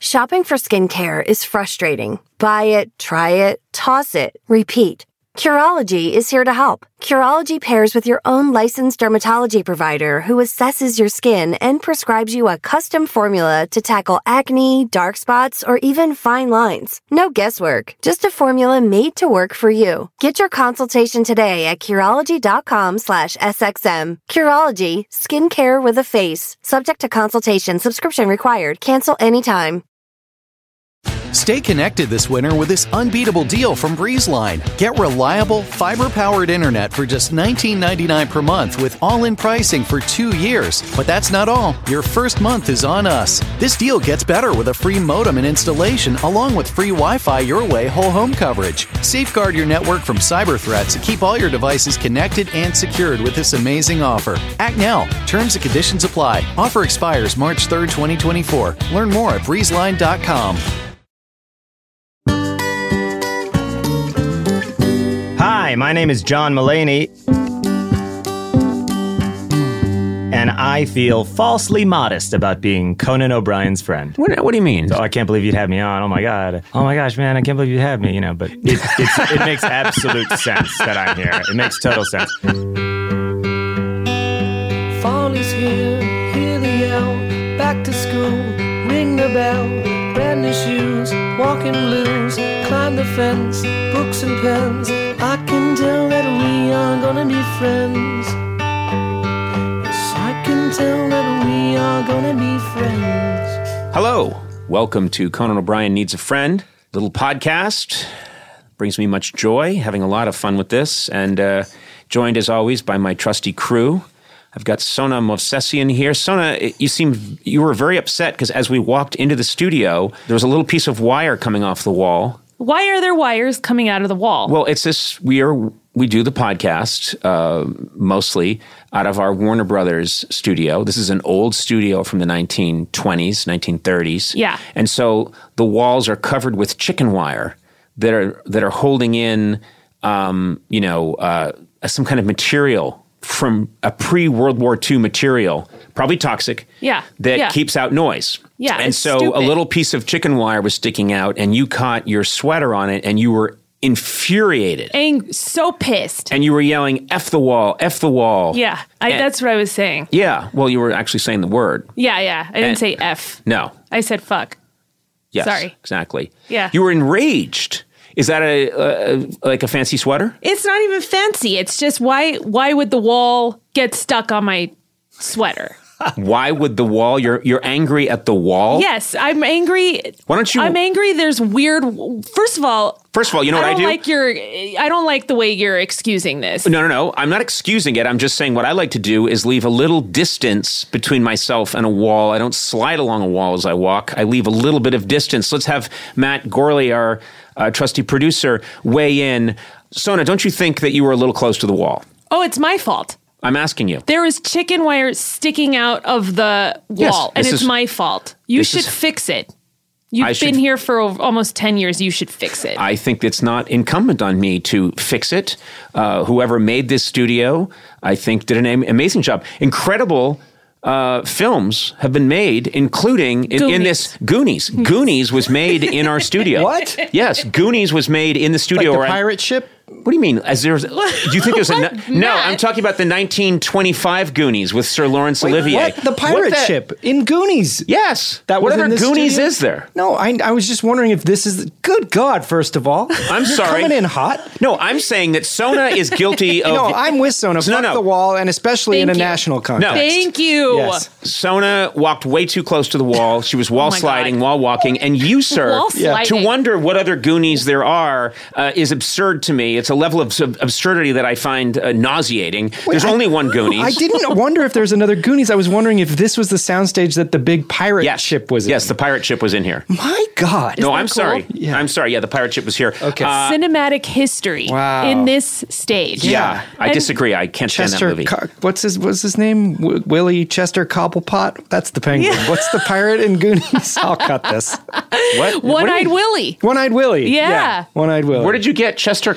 Shopping for skincare is frustrating. Buy it, try it, toss it, repeat. Curology is here to help. Curology pairs with your own licensed dermatology provider who assesses your skin and prescribes you a custom formula to tackle acne, dark spots, or even fine lines. No guesswork, just a formula made to work for you. Get your consultation today at Curology.com/SXM. Curology, skincare with a face. Subject to consultation, subscription required. Cancel anytime. Stay connected this winter with this unbeatable deal from BreezeLine. Get reliable, fiber-powered internet for just $19.99 per month with all-in pricing for 2 years. But that's not all. Your first month is on us. This deal gets better with a free modem and installation, along with free Wi-Fi your way whole home coverage. Safeguard your network from cyber threats and keep all your devices connected and secured with this amazing offer. Act now. Terms and conditions apply. Offer expires March 3rd, 2024. Learn more at breezeline.com. Hi, my name is John Mulaney, and I feel falsely modest about being Conan O'Brien's friend. What do you mean? So I can't believe you'd have me on. Oh my God. Oh my gosh, man, I can't believe you'd have me, but it makes absolute sense that I'm here. It makes total sense. Fall is here, hear the yell, back to school, ring the bell, brand new shoes, walking blues, climb the fence, books and pens. I can tell that we are gonna be friends. Yes, I can tell that we are gonna be friends. Hello. Welcome to Conan O'Brien Needs a Friend, little podcast. Brings me much joy, having a lot of fun with this, and joined as always by my trusty crew. I've got Sona Movsesian here. Sona, you were very upset because as we walked into the studio, there was a little piece of wire coming off the wall. Why are there wires coming out of the wall? Well, it's this. We do the podcast mostly out of our Warner Brothers studio. This is an old studio from the 1920s, 1930s. Yeah. And so the walls are covered with chicken wire that are holding in, some kind of material from a pre-World War II material, probably toxic, that keeps out noise. Yeah, and so stupid. A little piece of chicken wire was sticking out, and you caught your sweater on it, and you were infuriated. So pissed. And you were yelling, F the wall, F the wall. Yeah, that's what I was saying. Yeah, well, you were actually saying the word. Yeah, I didn't say F. No. I said fuck. Yes, sorry. Exactly. Yeah. You were enraged. Is that like a fancy sweater? It's not even fancy. It's just why would the wall get stuck on my sweater? Why would the wall? You're angry at the wall? Yes, I'm angry. Why don't you? I'm angry. There's weird. First of all, you know what I do? I don't like the way you're excusing this. No. I'm not excusing it. I'm just saying what I like to do is leave a little distance between myself and a wall. I don't slide along a wall as I walk. I leave a little bit of distance. Let's have Matt Gorley, our trusty producer, weigh in. Sona, don't you think that you were a little close to the wall? Oh, it's my fault. I'm asking you. There is chicken wire sticking out of the wall, and it's my fault. You should fix it. You've been here for almost 10 years. You should fix it. I think it's not incumbent on me to fix it. Whoever made this studio, I think, did an amazing job. Incredible films have been made, including in this Goonies. Goonies was made in our studio. What? Yes, Goonies was made in the studio. Like the pirate ship? What do you mean? Do you think there's a... No, I'm talking about the 1925 Goonies with Sir Laurence Olivier. What? The pirate ship in Goonies? Yes. What other Goonies is there? No, I was just wondering if this is... Good God, first of all. I'm sorry. Coming in hot. No, I'm saying that Sona is guilty of... No, I'm with Sona. Fuck the wall, and especially in a national context. No. Thank you. Yes. Sona walked way too close to the wall. She was wall sliding while walking. And you, sir, to wonder what other Goonies there are is absurd to me. It's a level of absurdity that I find nauseating. There's only one Goonies. I didn't wonder if there's another Goonies. I was wondering if this was the soundstage that the big pirate ship was in. Yes, the pirate ship was in here. My God. No, I'm sorry. Yeah. I'm sorry. Yeah, the pirate ship was here. Okay. Cinematic history in this stage. Yeah, I disagree. I can't stand that movie. What's his name? Willie Chester Cobblepot? That's the penguin. Yeah. What's the pirate in Goonies? I'll cut this. What? One-Eyed Willie. One-Eyed Willie. Yeah. One-Eyed Willie. Where did you get Chester Cobblepot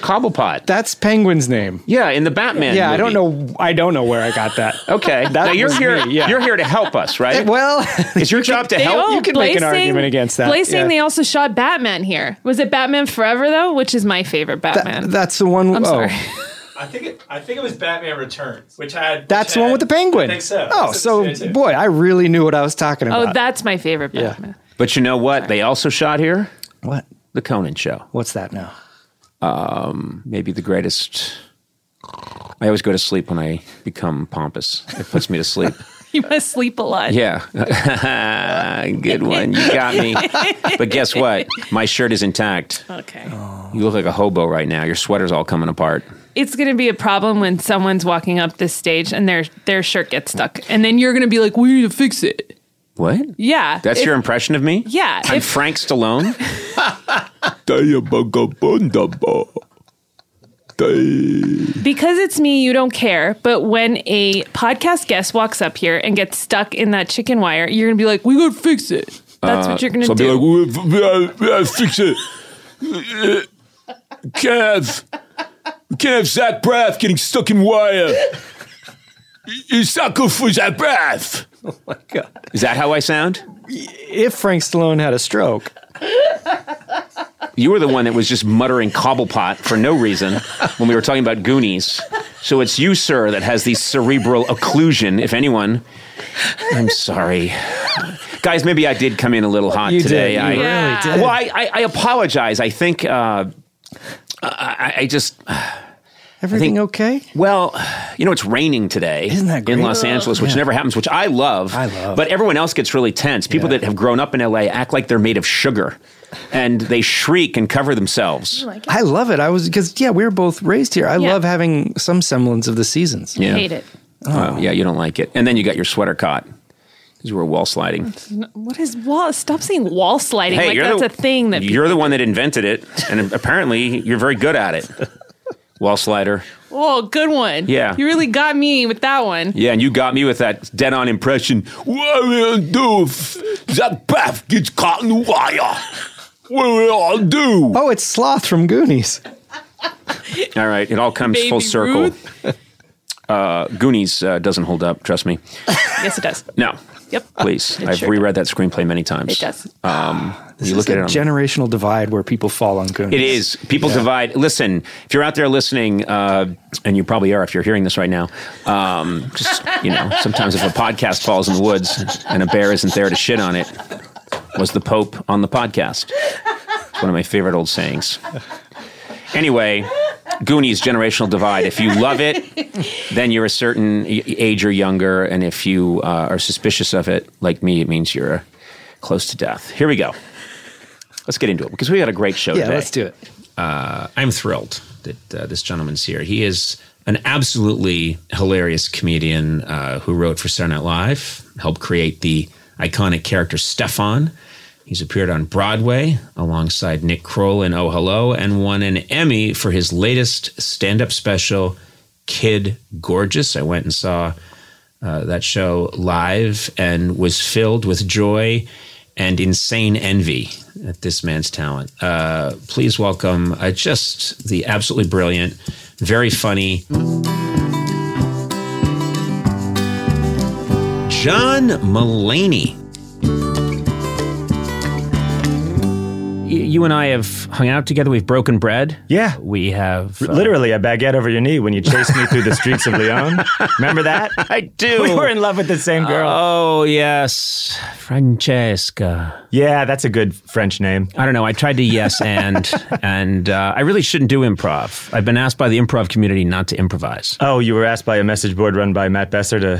Cobblepot. That's Penguin's name. Yeah, in the Batman movie. I don't know where I got that. Okay. Now you're here. You're here to help us, right? Well, it's your job to help. You can make an argument against that. Blaze saying they also shot Batman here. Was it Batman Forever though? Which is my favorite Batman. That's the one. I'm sorry. I think it was Batman Returns, which had. That's the one with the penguin. I think so. Oh, so boy, I really knew what I was talking about. Oh, that's my favorite Batman. But you know what? They also shot here? What? The Conan Show. What's that now? Maybe the greatest. I always go to sleep when I become pompous. It puts me to sleep. You must sleep a lot. Yeah. Good one. You got me. But guess what? My shirt is intact. Okay. You look like a hobo right now. Your sweater's all coming apart. It's going to be a problem when someone's walking up this stage and their shirt gets stuck. And then you're going to be like, we need to fix it. What? Yeah. That's your impression of me? Yeah. I'm Frank Stallone? Because it's me, you don't care. But when a podcast guest walks up here and gets stuck in that chicken wire, you're going to be like, we got to fix it. That's what you're going to do. I'll be like, we gotta fix it. We can't have Zach Braff getting stuck in wire. It's not good for Zach Braff. Oh my God. Is that how I sound? If Frank Stallone had a stroke. You were the one that was just muttering Cobblepot for no reason when we were talking about Goonies. So it's you, sir, that has the cerebral occlusion, if anyone. I'm sorry. Guys, maybe I did come in a little hot today. You really did. Well, I apologize. I think I just... Everything okay? Well, it's raining today. Isn't that great? In Los Angeles, which never happens, which I love. But everyone else gets really tense. People that have grown up in LA act like they're made of sugar. And they shriek and cover themselves. I love it. Because we were both raised here. I love having some semblance of the seasons. I hate it. Oh, yeah, you don't like it. And then you got your sweater caught because you were wall sliding. What is wall? Stop saying wall sliding. Hey, that's a thing that you're the one that invented it, and apparently you're very good at it. Wall slider. Oh, good one. Yeah. You really got me with that one. Yeah, and you got me with that dead-on impression. What are we gonna do if Zach Braff gets caught in the wire? What do we all do? Oh, it's Sloth from Goonies. All right, it all comes Baby full circle. Ruth. Goonies doesn't hold up, trust me. Yes, it does. No. Yep. Please. It I've sure reread that screenplay many times. It does. This is a generational divide where people fall on Goonies. It is. People divide. Listen, if you're out there listening, and you probably are if you're hearing this right now, sometimes if a podcast falls in the woods and a bear isn't there to shit on it, was the Pope on the podcast? It's one of my favorite old sayings. Anyway, Goonies, generational divide. If you love it, then you're a certain age or younger, and if you are suspicious of it, like me, it means you're close to death. Here we go. Let's get into it, because we got a great show today. Yeah, let's do it. I'm thrilled that this gentleman's here. He is an absolutely hilarious comedian who wrote for Saturday Night Live, helped create the iconic character Stefan. He's appeared on Broadway alongside Nick Kroll in Oh Hello, and won an Emmy for his latest stand-up special, Kid Gorgeous. I went and saw that show live and was filled with joy and insane envy at this man's talent. Please welcome just the absolutely brilliant, very funny John Mulaney. You and I have hung out together. We've broken bread. Yeah. We have... literally a baguette over your knee when you chased me through the streets of Lyon. Remember that? I do. We were in love with the same girl. Oh, yes. Francesca. Yeah, that's a good French name. I don't know. I tried to yes and I really shouldn't do improv. I've been asked by the improv community not to improvise. Oh, you were asked by a message board run by Matt Besser to...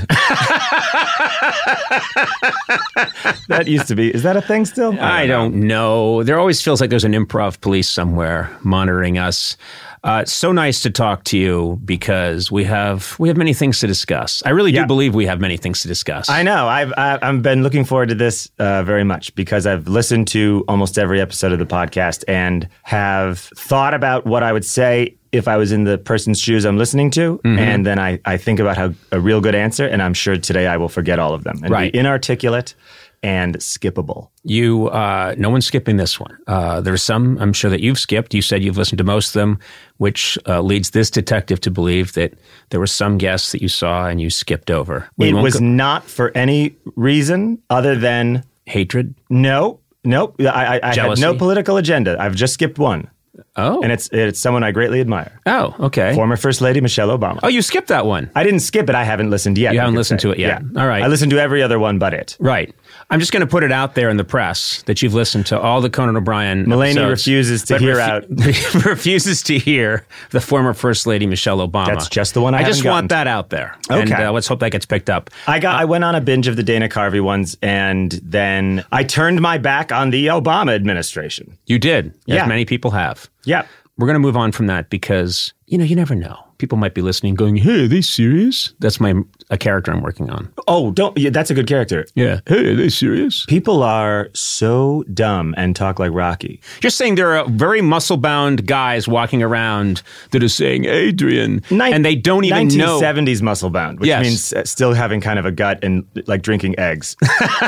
That used to be... Is that a thing still? I don't know. There always feels like there's an improv police somewhere monitoring us. It's so nice to talk to you because we have many things to discuss. I really do believe we have many things to discuss. I know. I've been looking forward to this very much because I've listened to almost every episode of the podcast and have thought about what I would say if I was in the person's shoes I'm listening to. Mm-hmm. And then I think about how a real good answer, and I'm sure today I will forget all of them and be inarticulate and skippable. You, no one's skipping this one. There's some, I'm sure, that you've skipped. You said you've listened to most of them, which leads this detective to believe that there were some guests that you saw and you skipped over. It was not for any reason other than... hatred? No. I had no political agenda. I've just skipped one. Oh. And it's someone I greatly admire. Oh, okay. Former First Lady Michelle Obama. Oh, you skipped that one. I didn't skip it. I haven't listened yet. You haven't listened to it yet. Yeah. All right. I listened to every other one but it. Right. I'm just going to put it out there in the press that you've listened to all the Conan O'Brien Mulaney episodes, refuses to hear out. refuses to hear the former First Lady Michelle Obama. That's just the one I just haven't want that out there. Okay. And let's hope that gets picked up. I went on a binge of the Dana Carvey ones, and then I turned my back on the Obama administration. You did. Yeah. As many people have. Yeah. We're going to move on from that because, you never know. People might be listening going, hey, are they serious? That's a character I'm working on. Oh, that's a good character. Yeah. Hey, are they serious? People are so dumb and talk like Rocky. You're saying there are very muscle-bound guys walking around that are saying, Adrian, and they don't even know. 1970s muscle-bound, which means still having kind of a gut and like drinking eggs.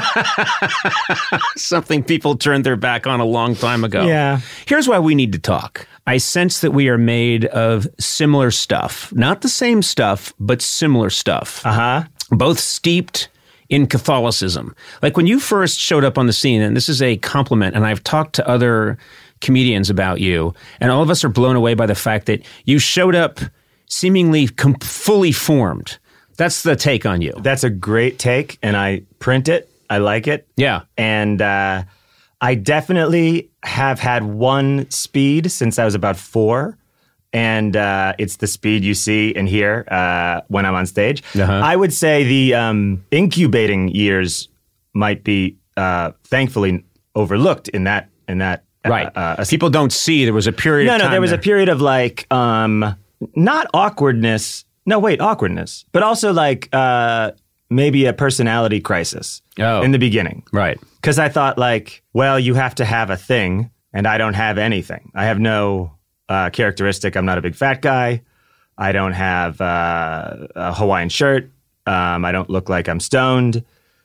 Something people turned their back on a long time ago. Yeah. Here's why we need to talk. I sense that we are made of similar stuff. Not the same stuff, but similar stuff. Uh-huh. Both steeped in Catholicism. Like when you first showed up on the scene, and this is a compliment, and I've talked to other comedians about you, and all of us are blown away by the fact that you showed up seemingly fully formed. That's the take on you. That's a great take, and I print it. I like it. Yeah. And I definitely have had one speed since I was about 4. And it's the speed you see and hear when I'm on stage. Uh-huh. I would say the incubating years might be thankfully overlooked in that. Right. People don't see there was a period of time. No, there was a period of like not awkwardness. No, wait, awkwardness. But also like maybe a personality crisis in the beginning. Right. Because I thought like, well, you have to have a thing, and I don't have anything. I have no characteristic. I'm not a big fat guy. I don't have a Hawaiian shirt. I don't look like I'm stoned.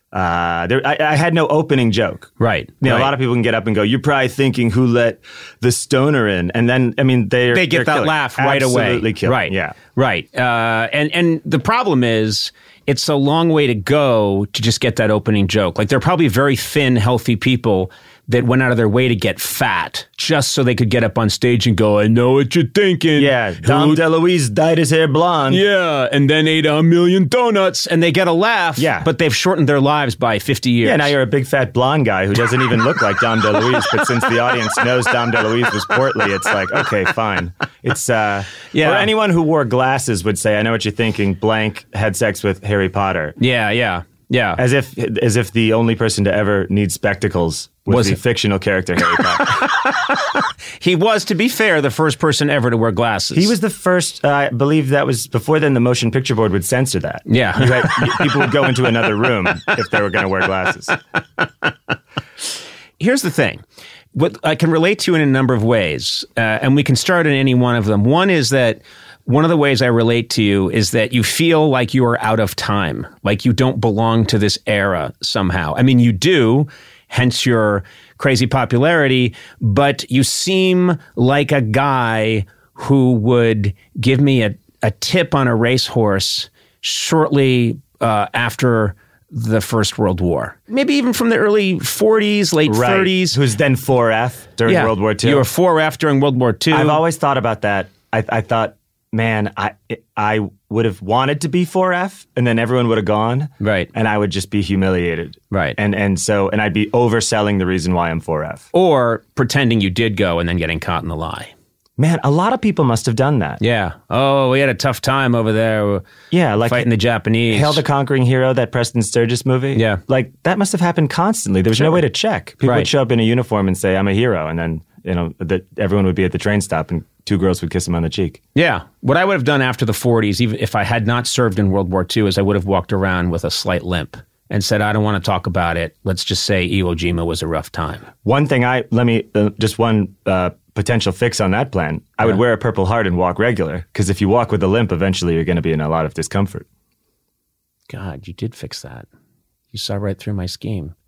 I had no opening joke. Right. A lot of people can get up and go, you're probably thinking who let the stoner in. And then, I mean, they get that laugh right away. Absolutely killing. Right. Yeah. Right. And the problem is, it's a long way to go to just get that opening joke. Like, there are probably very thin, healthy people that went out of their way to get fat just so they could get up on stage and go, I know what you're thinking. Yeah, Dom DeLuise dyed his hair blonde. Yeah, and then ate 1 million donuts, and they get a laugh, but they've shortened their lives by 50 years. Yeah, now you're a big fat blonde guy who doesn't even look like Dom DeLuise, but since the audience knows Dom DeLuise was portly, it's like, okay, fine. It's, or anyone who wore glasses would say, I know what you're thinking, blank had sex with Harry Potter. Yeah. As if the only person to ever need spectacles was the fictional character Harry Potter. He was, to be fair, the first person ever to wear glasses. He was the first, I believe that was, before then the motion picture board would censor that. Yeah. People would go into another room if they were going to wear glasses. Here's the thing. What I can relate to in a number of ways, and we can start in any one of them. One is that one of the ways I relate to you is that you feel like you are out of time, like you don't belong to this era somehow. I mean, you do, hence your crazy popularity, but you seem like a guy who would give me a tip on a racehorse shortly after the First World War. Maybe even from the early 40s, late 30s. Who's then 4F during World War II. You were 4F during World War II. I've always thought about that. I thought, man, I would have wanted to be 4F, and then everyone would have gone. Right. And I would just be humiliated. Right. And I'd be overselling the reason why I'm 4F. Or pretending you did go and then getting caught in the lie. Man, a lot of people must have done that. Yeah. Oh, we had a tough time over there. Yeah, like fighting the Japanese. Hail the Conquering Hero, that Preston Sturges movie. Yeah. Like, that must have happened constantly. There was no way to check. People would show up in a uniform and say, I'm a hero. And then, that everyone would be at the train stop and 2 girls would kiss him on the cheek. Yeah. What I would have done after the 40s, even if I had not served in World War II, is I would have walked around with a slight limp and said, I don't want to talk about it. Let's just say Iwo Jima was a rough time. One thing potential fix on that plan. I would wear a Purple Heart and walk regular, because if you walk with a limp, eventually you're going to be in a lot of discomfort. God, you did fix that. You saw right through my scheme.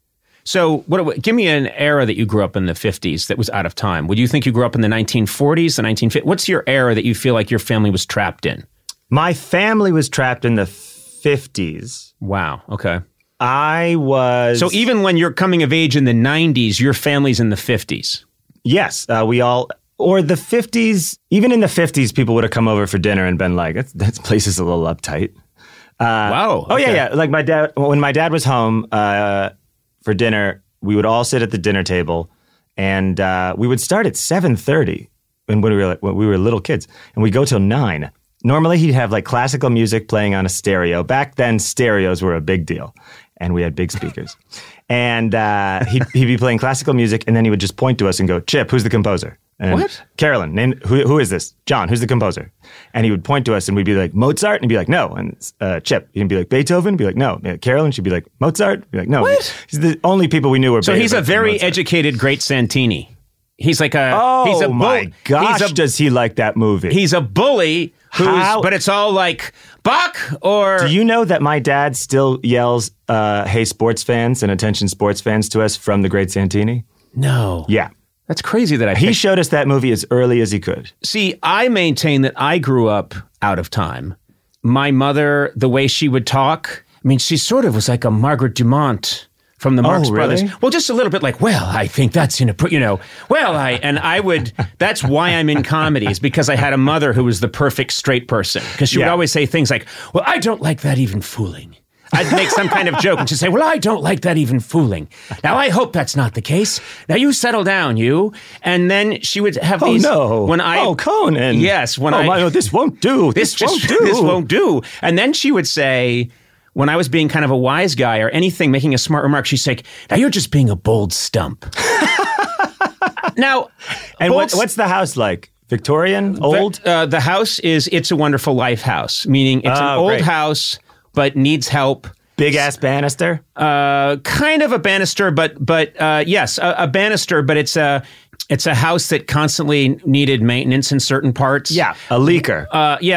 So give me an era that you grew up in the 50s that was out of time. Would you think you grew up in the 1940s, the 1950s? What's your era that you feel like your family was trapped in? My family was trapped in the 50s. Wow. Okay. I was... So even when you're coming of age in the 90s, your family's in the 50s? Yes. We all... Or the 50s, even in the 50s, people would have come over for dinner and been like, that place is a little uptight. Wow. Oh, yeah. Like when my dad was home for dinner, we would all sit at the dinner table and we would start at 7:30 when we were little kids and we'd go till 9. Normally he'd have like classical music playing on a stereo. Back then, stereos were a big deal and we had big speakers. And he'd be playing classical music and then he would just point to us and go, Chip, who's the composer? And what? Carolyn, name, who is this? John, who's the composer? And he would point to us and we'd be like, Mozart? And he'd be like, no. And Chip, he'd be like, Beethoven? He'd be like, no. Carolyn, she'd be like, Mozart? He'd be like, no. What? He's the only people we knew were So he's a very Mozart. educated great Santini. He's like a... Oh, he's a my gosh, does he like that movie? He's a bully but it's all like, Bach or... Do you know that my dad still yells, hey, sports fans and attention sports fans to us from the great Santini? No. Yeah. That's crazy that He showed us that movie as early as he could. See, I maintain that I grew up out of time. My mother, the way she would talk, I mean, she sort of was like a Margaret Dumont from the Marx Brothers. Well, just a little bit like, well, I think that's that's why I'm in comedy is because I had a mother who was the perfect straight person. Because she would always say things like, well, I don't like that even fooling. I'd make some kind of joke and she'd say, well, I don't like that even fooling. Now, I hope that's not the case. Now, you settle down, you. And then she would have these... Oh, no. Conan. Yes. This won't do. This won't do. And then she would say, when I was being kind of a wise guy or anything, making a smart remark, she'd say, now, you're just being a bold stump. Now... And what's the house like? Victorian? Old? The house is It's a Wonderful Life house, meaning it's an old house... but needs help. Big ass banister? Kind of a banister, but yes, a banister, but it's a house that constantly needed maintenance in certain parts. Yeah, a leaker.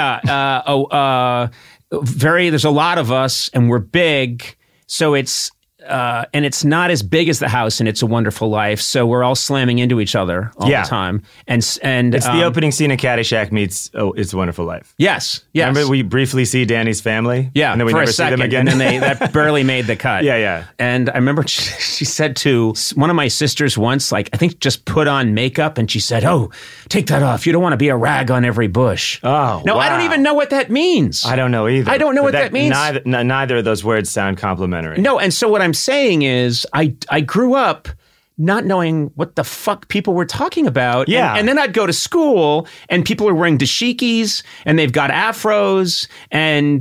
There's a lot of us and we're big, so it's and it's not as big as the house and It's a Wonderful Life, so we're all slamming into each other all the time. And it's the opening scene of Caddyshack meets It's a Wonderful Life. Yes. Remember we briefly see Danny's family? Yeah, and then we never see them again. And then that barely made the cut. Yeah. And I remember she said to one of my sisters once, like, I think just put on makeup, and she said, oh, take that off. You don't want to be a rag on every bush. Oh, no, wow. I don't even know what that means. I don't know either. I don't know what that means. Neither of those words sound complimentary. No, and so what I'm saying is I grew up not knowing what the fuck people were talking about. Yeah. And then I'd go to school and people are wearing dashikis and they've got afros and,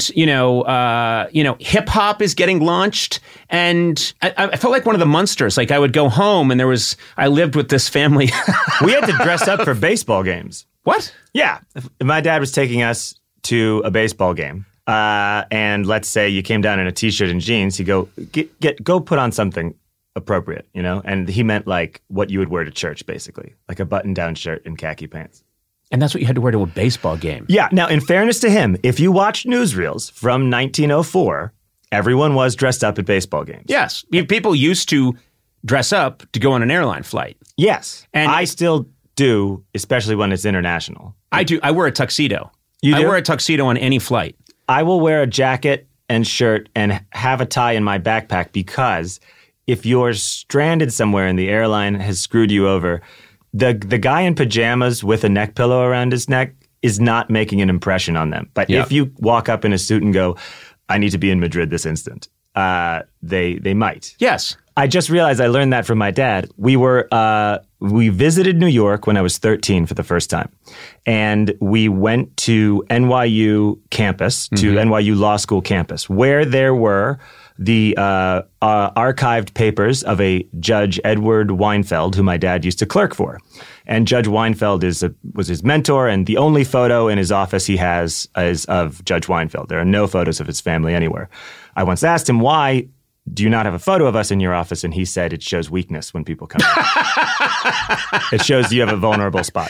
hip hop is getting launched. And I felt like one of the Munsters. Like I would go home and I lived with this family. We had to dress up for baseball games. What? Yeah. My dad was taking us to a baseball game. And let's say you came down in a t-shirt and jeans, you go put on something appropriate, and he meant like what you would wear to church, basically, like a button-down shirt and khaki pants. And that's what you had to wear to a baseball game. Yeah. Now, in fairness to him, if you watch newsreels from 1904, everyone was dressed up at baseball games. Yes. People used to dress up to go on an airline flight. Yes. And I still do, especially when it's international. I do. I wear a tuxedo. You do? I wear a tuxedo on any flight. I will wear a jacket and shirt and have a tie in my backpack because if you're stranded somewhere and the airline has screwed you over, the guy in pajamas with a neck pillow around his neck is not making an impression on them. But if you walk up in a suit and go, I need to be in Madrid this instant, they might. Yes. I just realized I learned that from my dad. We visited New York when I was 13 for the first time. And we went to NYU campus, to NYU Law School campus, where there were the archived papers of a Judge Edward Weinfeld, who my dad used to clerk for. And Judge Weinfeld was his mentor, and the only photo in his office he has is of Judge Weinfeld. There are no photos of his family anywhere. I once asked him, why do you not have a photo of us in your office? And he said, it shows weakness when people come in. It shows you have a vulnerable spot.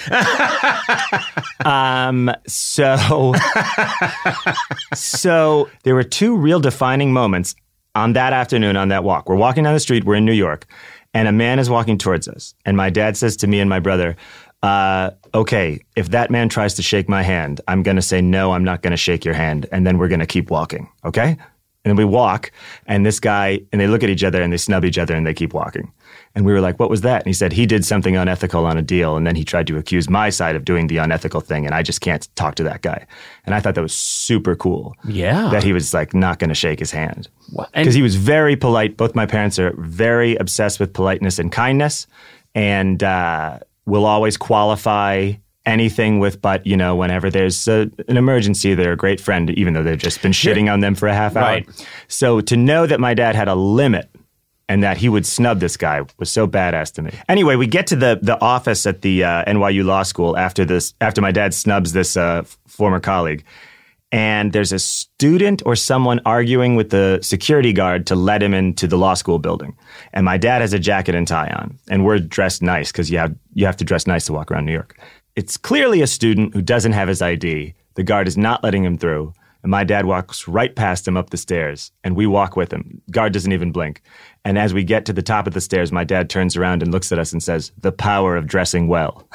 So there were two real defining moments. on that afternoon, on that walk, we're walking down the street, we're in New York, and a man is walking towards us. And my dad says to me and my brother, okay, if that man tries to shake my hand, I'm going to say, no, I'm not going to shake your hand. And then we're going to keep walking. Okay? And then we walk, and this guy, and they look at each other, and they snub each other, and they keep walking. And we were like, what was that? And he said, he did something unethical on a deal, and then he tried to accuse my side of doing the unethical thing, and I just can't talk to that guy. And I thought that was super cool. Yeah. That he was like not going to shake his hand. Because he was very polite. Both my parents are very obsessed with politeness and kindness, and will always qualify anything with, but, you know, whenever there's an emergency, they're a great friend, even though they've just been shitting on them for a half hour. Right. So to know that my dad had a limit and that he would snub this guy was so badass to me. Anyway, we get to the office at the NYU Law School after my dad snubs this former colleague. And there's a student or someone arguing with the security guard to let him into the law school building. And my dad has a jacket and tie on. And we're dressed nice because you have to dress nice to walk around New York. It's clearly a student who doesn't have his ID. The guard is not letting him through. And my dad walks right past him up the stairs. And we walk with him. Guard doesn't even blink. And as we get to the top of the stairs, my dad turns around and looks at us and says, the power of dressing well.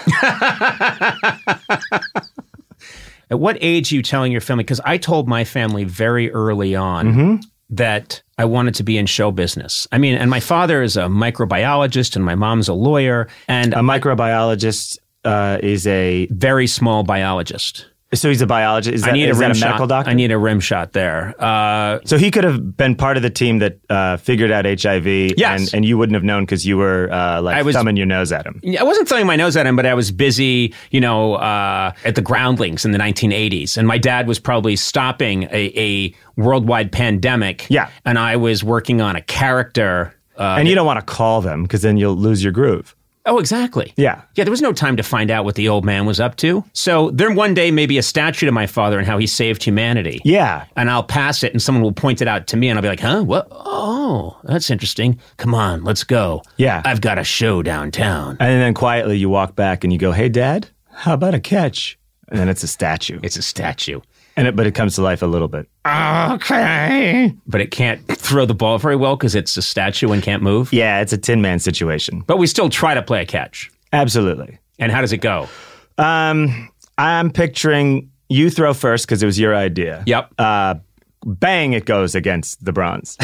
At what age are you telling your family? Because I told my family very early on that I wanted to be in show business. I mean, and my father is a microbiologist and my mom's a lawyer. And a microbiologist is a very small biologist. So he's a biologist. Is that a medical doctor? I need a rim shot there. So he could have been part of the team that figured out HIV. Yes. And you wouldn't have known because you were thumbing your nose at him. I wasn't thumbing my nose at him, but I was busy, at the Groundlings in the 1980s. And my dad was probably stopping a worldwide pandemic. Yeah. And I was working on a character. And you don't want to call them because then you'll lose your groove. Oh, exactly. Yeah. Yeah, there was no time to find out what the old man was up to. So there one day may be a statue to my father and how he saved humanity. Yeah. And I'll pass it and someone will point it out to me and I'll be like, huh? What? Oh, that's interesting. Come on, let's go. Yeah. I've got a show downtown. And then quietly you walk back and you go, hey, Dad, how about a catch? And then it's a statue. It's a statue. But it comes to life a little bit. Okay. But it can't throw the ball very well because it's a statue and can't move? Yeah, it's a Tin Man situation. But we still try to play a catch. Absolutely. And how does it go? I'm picturing you throw first because it was your idea. Yep. Bang, it goes against the bronze.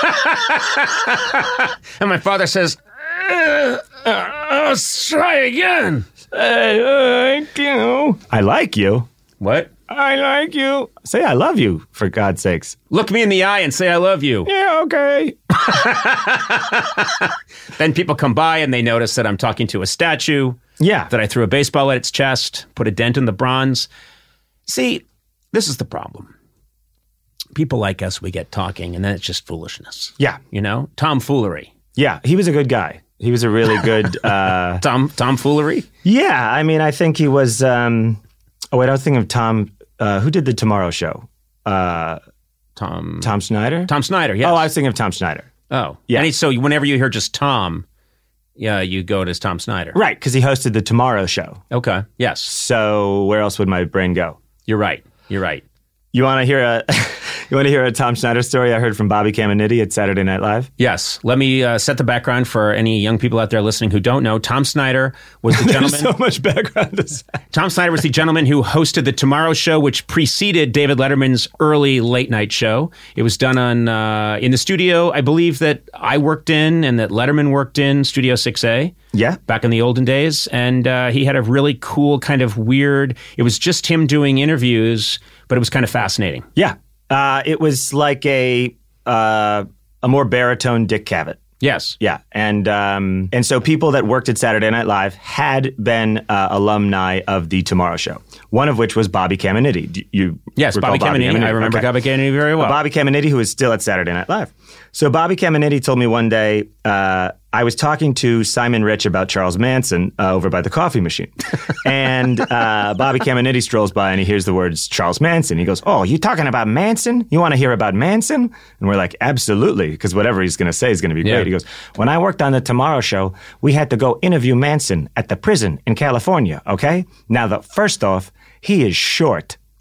And my father says, let's try again. I like you. I like you? What? I like you. Say I love you, for God's sakes. Look me in the eye and say I love you. Yeah, okay. Then people come by and they notice that I'm talking to a statue. Yeah. That I threw a baseball at its chest, put a dent in the bronze. See, this is the problem. People like us, we get talking, and then it's just foolishness. Yeah. You know? Tomfoolery. Yeah, he was a good guy. He was a really good... Tomfoolery? Yeah, I mean, I think he was... I was thinking of Tom... who did the Tomorrow Show? Tom Snyder? Tom Snyder, yes. Oh, I was thinking of Tom Snyder. Oh. Yeah. And so whenever you hear just Tom, yeah, you go to Tom Snyder. Right, because he hosted the Tomorrow Show. Okay, yes. So where else would my brain go? You're right. You're right. You want to hear a Tom Snyder story I heard from Bobby Caminiti at Saturday Night Live? Yes. Let me set the background for any young people out there listening who don't know. Tom Snyder was the gentleman. There's so much background to say. Tom Snyder was the gentleman who hosted the Tomorrow Show, which preceded David Letterman's early late night show. It was done on in the studio, I believe, that I worked in and that Letterman worked in, Studio 6A. Yeah. Back in the olden days. And he had a really cool kind of weird, it was just him doing interviews, but it was kind of fascinating. Yeah. It was like a more baritone Dick Cavett. Yes. Yeah. And so people that worked at Saturday Night Live had been alumni of the Tomorrow Show, one of which was Bobby Caminiti. Yes, Bobby Caminiti. I remember Bobby Caminiti very well. Bobby Caminiti, who is still at Saturday Night Live. So Bobby Caminiti told me one day, I was talking to Simon Rich about Charles Manson over by the coffee machine. And Bobby Caminiti strolls by and he hears the words Charles Manson. He goes, oh, you talking about Manson? You want to hear about Manson? And we're like, absolutely, because whatever he's going to say is going to be great. Yeah. He goes, when I worked on the Tomorrow Show, we had to go interview Manson at the prison in California, okay? Now, first off, he is short.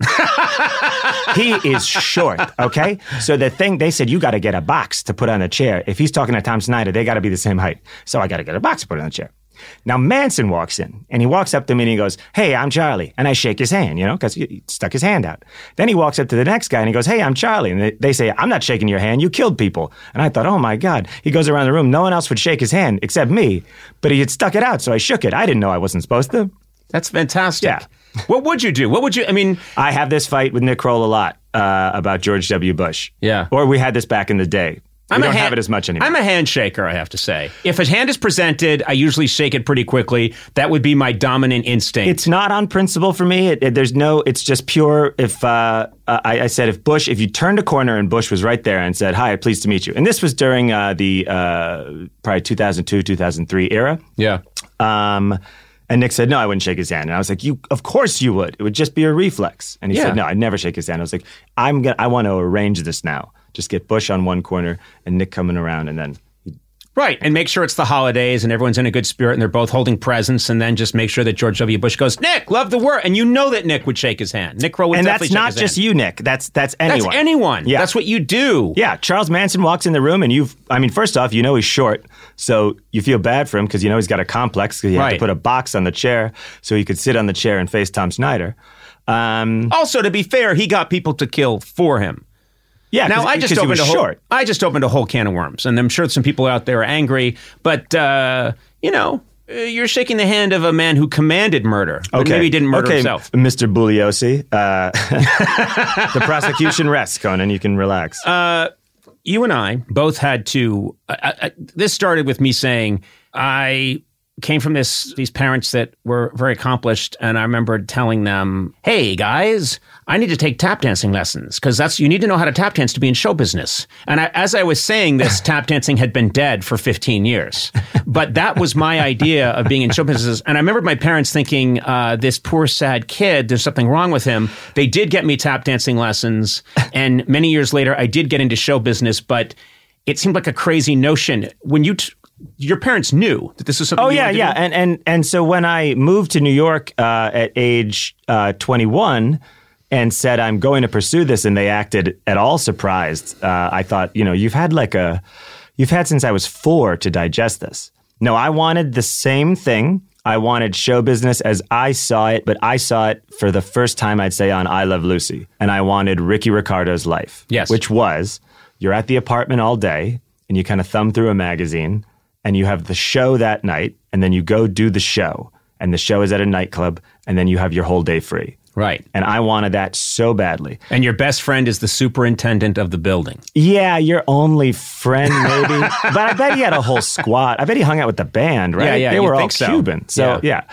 He is short, okay? So they said, you got to get a box to put on the chair. If he's talking to Tom Snyder, they got to be the same height. So I got to get a box to put on the chair. Now Manson walks in, and he walks up to me and he goes, hey, I'm Charlie. And I shake his hand, because he stuck his hand out. Then he walks up to the next guy and he goes, hey, I'm Charlie. And they say, I'm not shaking your hand. You killed people. And I thought, oh my God. He goes around the room. No one else would shake his hand except me. But he had stuck it out, so I shook it. I didn't know I wasn't supposed to. That's fantastic. Yeah. What would you do? I have this fight with Nick Kroll a lot about George W. Bush. Yeah. Or we had this back in the day. We don't have it as much anymore. I'm a handshaker, I have to say. If a hand is presented, I usually shake it pretty quickly. That would be my dominant instinct. It's not on principle for me. It's just pure. If I said, if you turned a corner and Bush was right there and said, hi, pleased to meet you. And this was during the probably 2002, 2003 era. Yeah. And Nick said, no, I wouldn't shake his hand. And I was like, of course you would. It would just be a reflex. And he said, no, I'd never shake his hand. I was like, I want to arrange this now. Just get Bush on one corner and Nick coming around, and then... Right, and make sure it's the holidays and everyone's in a good spirit and they're both holding presents, and then just make sure that George W. Bush goes, Nick, love the work. And you know that Nick would shake his hand. Nick Kroll would definitely shake his hand. And that's not just you, Nick. That's anyone. That's anyone. Yeah. That's what you do. Yeah, Charles Manson walks in the room and first off, he's short, so you feel bad for him because he's got a complex because he had to put a box on the chair so he could sit on the chair and face Tom Snyder. Also, to be fair, he got people to kill for him. Yeah, now I just opened a whole can of worms, and I'm sure some people out there are angry. But you're shaking the hand of a man who commanded murder, but maybe he didn't murder himself. Mr. Bugliosi, the prosecution rests. Conan, you can relax. You and I both had to. This started with me saying I came from these parents that were very accomplished, and I remember telling them, hey, guys, I need to take tap dancing lessons because you need to know how to tap dance to be in show business. And as I was saying this, tap dancing had been dead for 15 years. But that was my idea of being in show business. And I remember my parents thinking, this poor, sad kid, there's something wrong with him. They did get me tap dancing lessons. And many years later, I did get into show business, but it seemed like a crazy notion. When your parents knew that this was something. Oh yeah, yeah, and so when I moved to New York at age 21 and said I'm going to pursue this, and they acted at all surprised, I thought, you've had since I was 4 to digest this. No, I wanted the same thing. I wanted show business as I saw it, but I saw it for the first time, I'd say, on I Love Lucy, and I wanted Ricky Ricardo's life. Yes, which was you're at the apartment all day and you kind of thumb through a magazine. And you have the show that night, and then you go do the show. And the show is at a nightclub, and then you have your whole day free. Right. And I wanted that so badly. And your best friend is the superintendent of the building. Yeah, your only friend, maybe. But I bet he had a whole squad. I bet he hung out with the band, right? Yeah, they were all Cuban. So, yeah.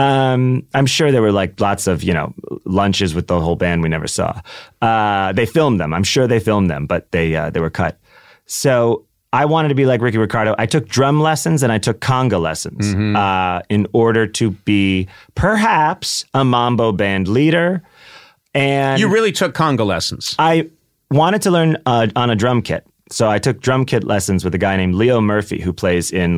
I'm sure there were lots of, lunches with the whole band we never saw. They filmed them. I'm sure they filmed them, but they were cut. So I wanted to be like Ricky Ricardo. I took drum lessons and I took conga lessons in order to be perhaps a mambo band leader. And you really took conga lessons. I wanted to learn on a drum kit. So I took drum kit lessons with a guy named Leo Murphy, who plays in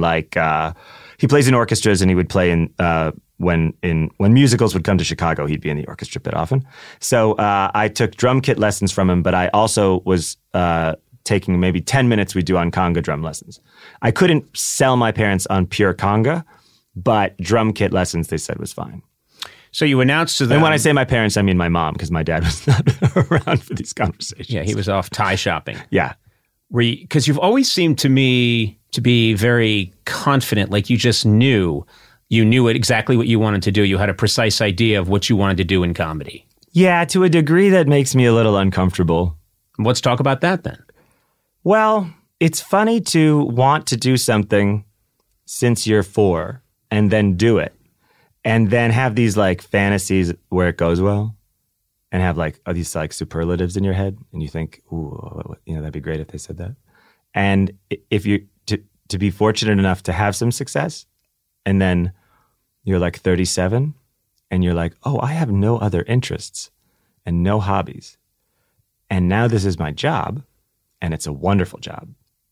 he plays in orchestras, and he would play in when musicals would come to Chicago, he'd be in the orchestra bit often. So I took drum kit lessons from him, but I also was taking maybe 10 minutes we do on conga drum lessons. I couldn't sell my parents on pure conga, but drum kit lessons, they said, was fine. So you announced to them... And when I say my parents, I mean my mom, because my dad was not around for these conversations. Yeah, he was off tie shopping. Yeah. Because you've always seemed to me to be very confident, like you just knew exactly what you wanted to do. You had a precise idea of what you wanted to do in comedy. Yeah, to a degree that makes me a little uncomfortable. Let's talk about that then. Well, it's funny to want to do something since you're 4 and then do it and then have these fantasies where it goes well and have these superlatives in your head and you think, ooh, that'd be great if they said that. And if you to be fortunate enough to have some success and then you're 37 and you're like, oh, I have no other interests and no hobbies. And now this is my job. And it's a wonderful job.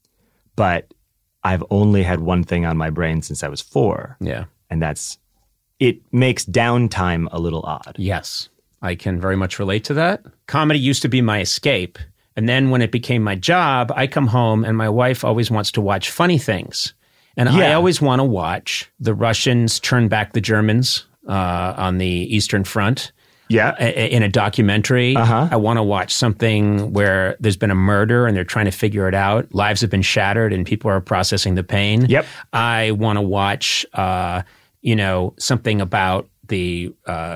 But I've only had one thing on my brain since I was 4. Yeah. And it makes downtime a little odd. Yes. I can very much relate to that. Comedy used to be my escape. And then when it became my job, I come home and my wife always wants to watch funny things. And I always want to watch the Russians turn back the Germans on the Eastern Front. Yeah. In a documentary. I want to watch something where there's been a murder and they're trying to figure it out. Lives have been shattered and people are processing the pain. Yep. I want to watch, something about the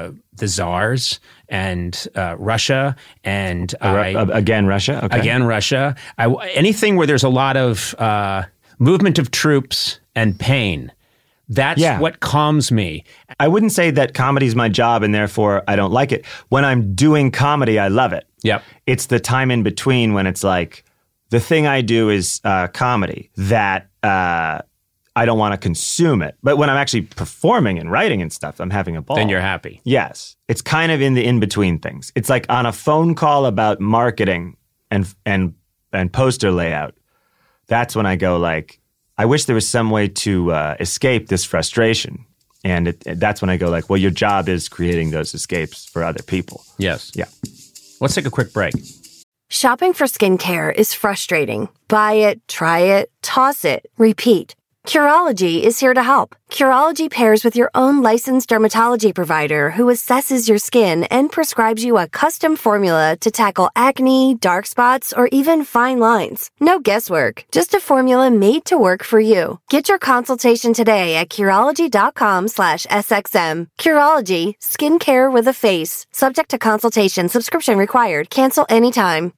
czars and Russia and again Russia. Okay. Again Russia. Anything where there's a lot of movement of troops and pain. That's what calms me. I wouldn't say that comedy is my job and therefore I don't like it. When I'm doing comedy, I love it. Yep. It's the time in between when it's like the thing I do is comedy that I don't want to consume it. But when I'm actually performing and writing and stuff, I'm having a ball. Then you're happy. Yes. It's kind of in the in-between things. It's like on a phone call about marketing and poster layout. That's when I go like, I wish there was some way to escape this frustration. And that's when I go like, well, your job is creating those escapes for other people. Yes. Yeah. Let's take a quick break. Shopping for skincare is frustrating. Buy it, try it, toss it, repeat. Curology is here to help. Curology pairs with your own licensed dermatology provider who assesses your skin and prescribes you a custom formula to tackle acne, dark spots, or even fine lines. No guesswork, just a formula made to work for you. Get your consultation today at Curology.com/SXM. Curology, skincare with a face. Subject to consultation, subscription required. Cancel anytime.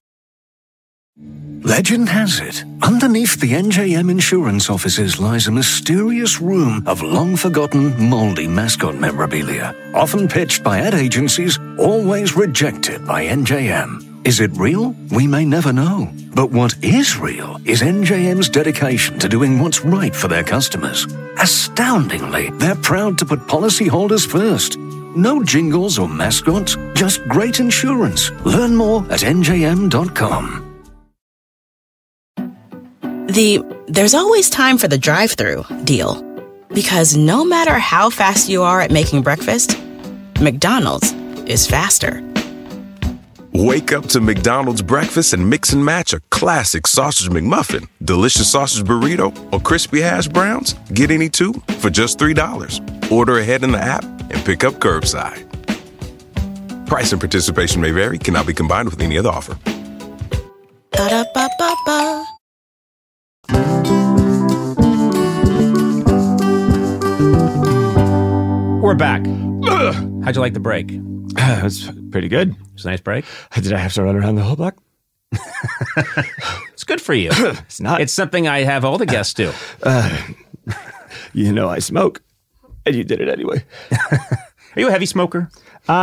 Legend has it, underneath the NJM insurance offices lies a mysterious room of long-forgotten, moldy mascot memorabilia. Often pitched by ad agencies, always rejected by NJM. Is it real? We may never know. But what is real is NJM's dedication to doing what's right for their customers. Astoundingly, they're proud to put policyholders first. No jingles or mascots, just great insurance. Learn more at njm.com. There's always time for the drive-thru deal. Because no matter how fast you are at making breakfast, McDonald's is faster. Wake up to McDonald's breakfast and mix and match a classic sausage McMuffin, delicious sausage burrito, or crispy hash browns. Get any two for just $3. Order ahead in the app and pick up curbside. Price and participation may vary. Cannot be combined with any other offer. Ba-da-ba-ba-ba. We're back. How'd you like the break? It was pretty good. It was a nice break. Did I have to run around the whole block? It's good for you. It's not. It's something I have all the guests do. I smoke, and you did it anyway. Are you a heavy smoker?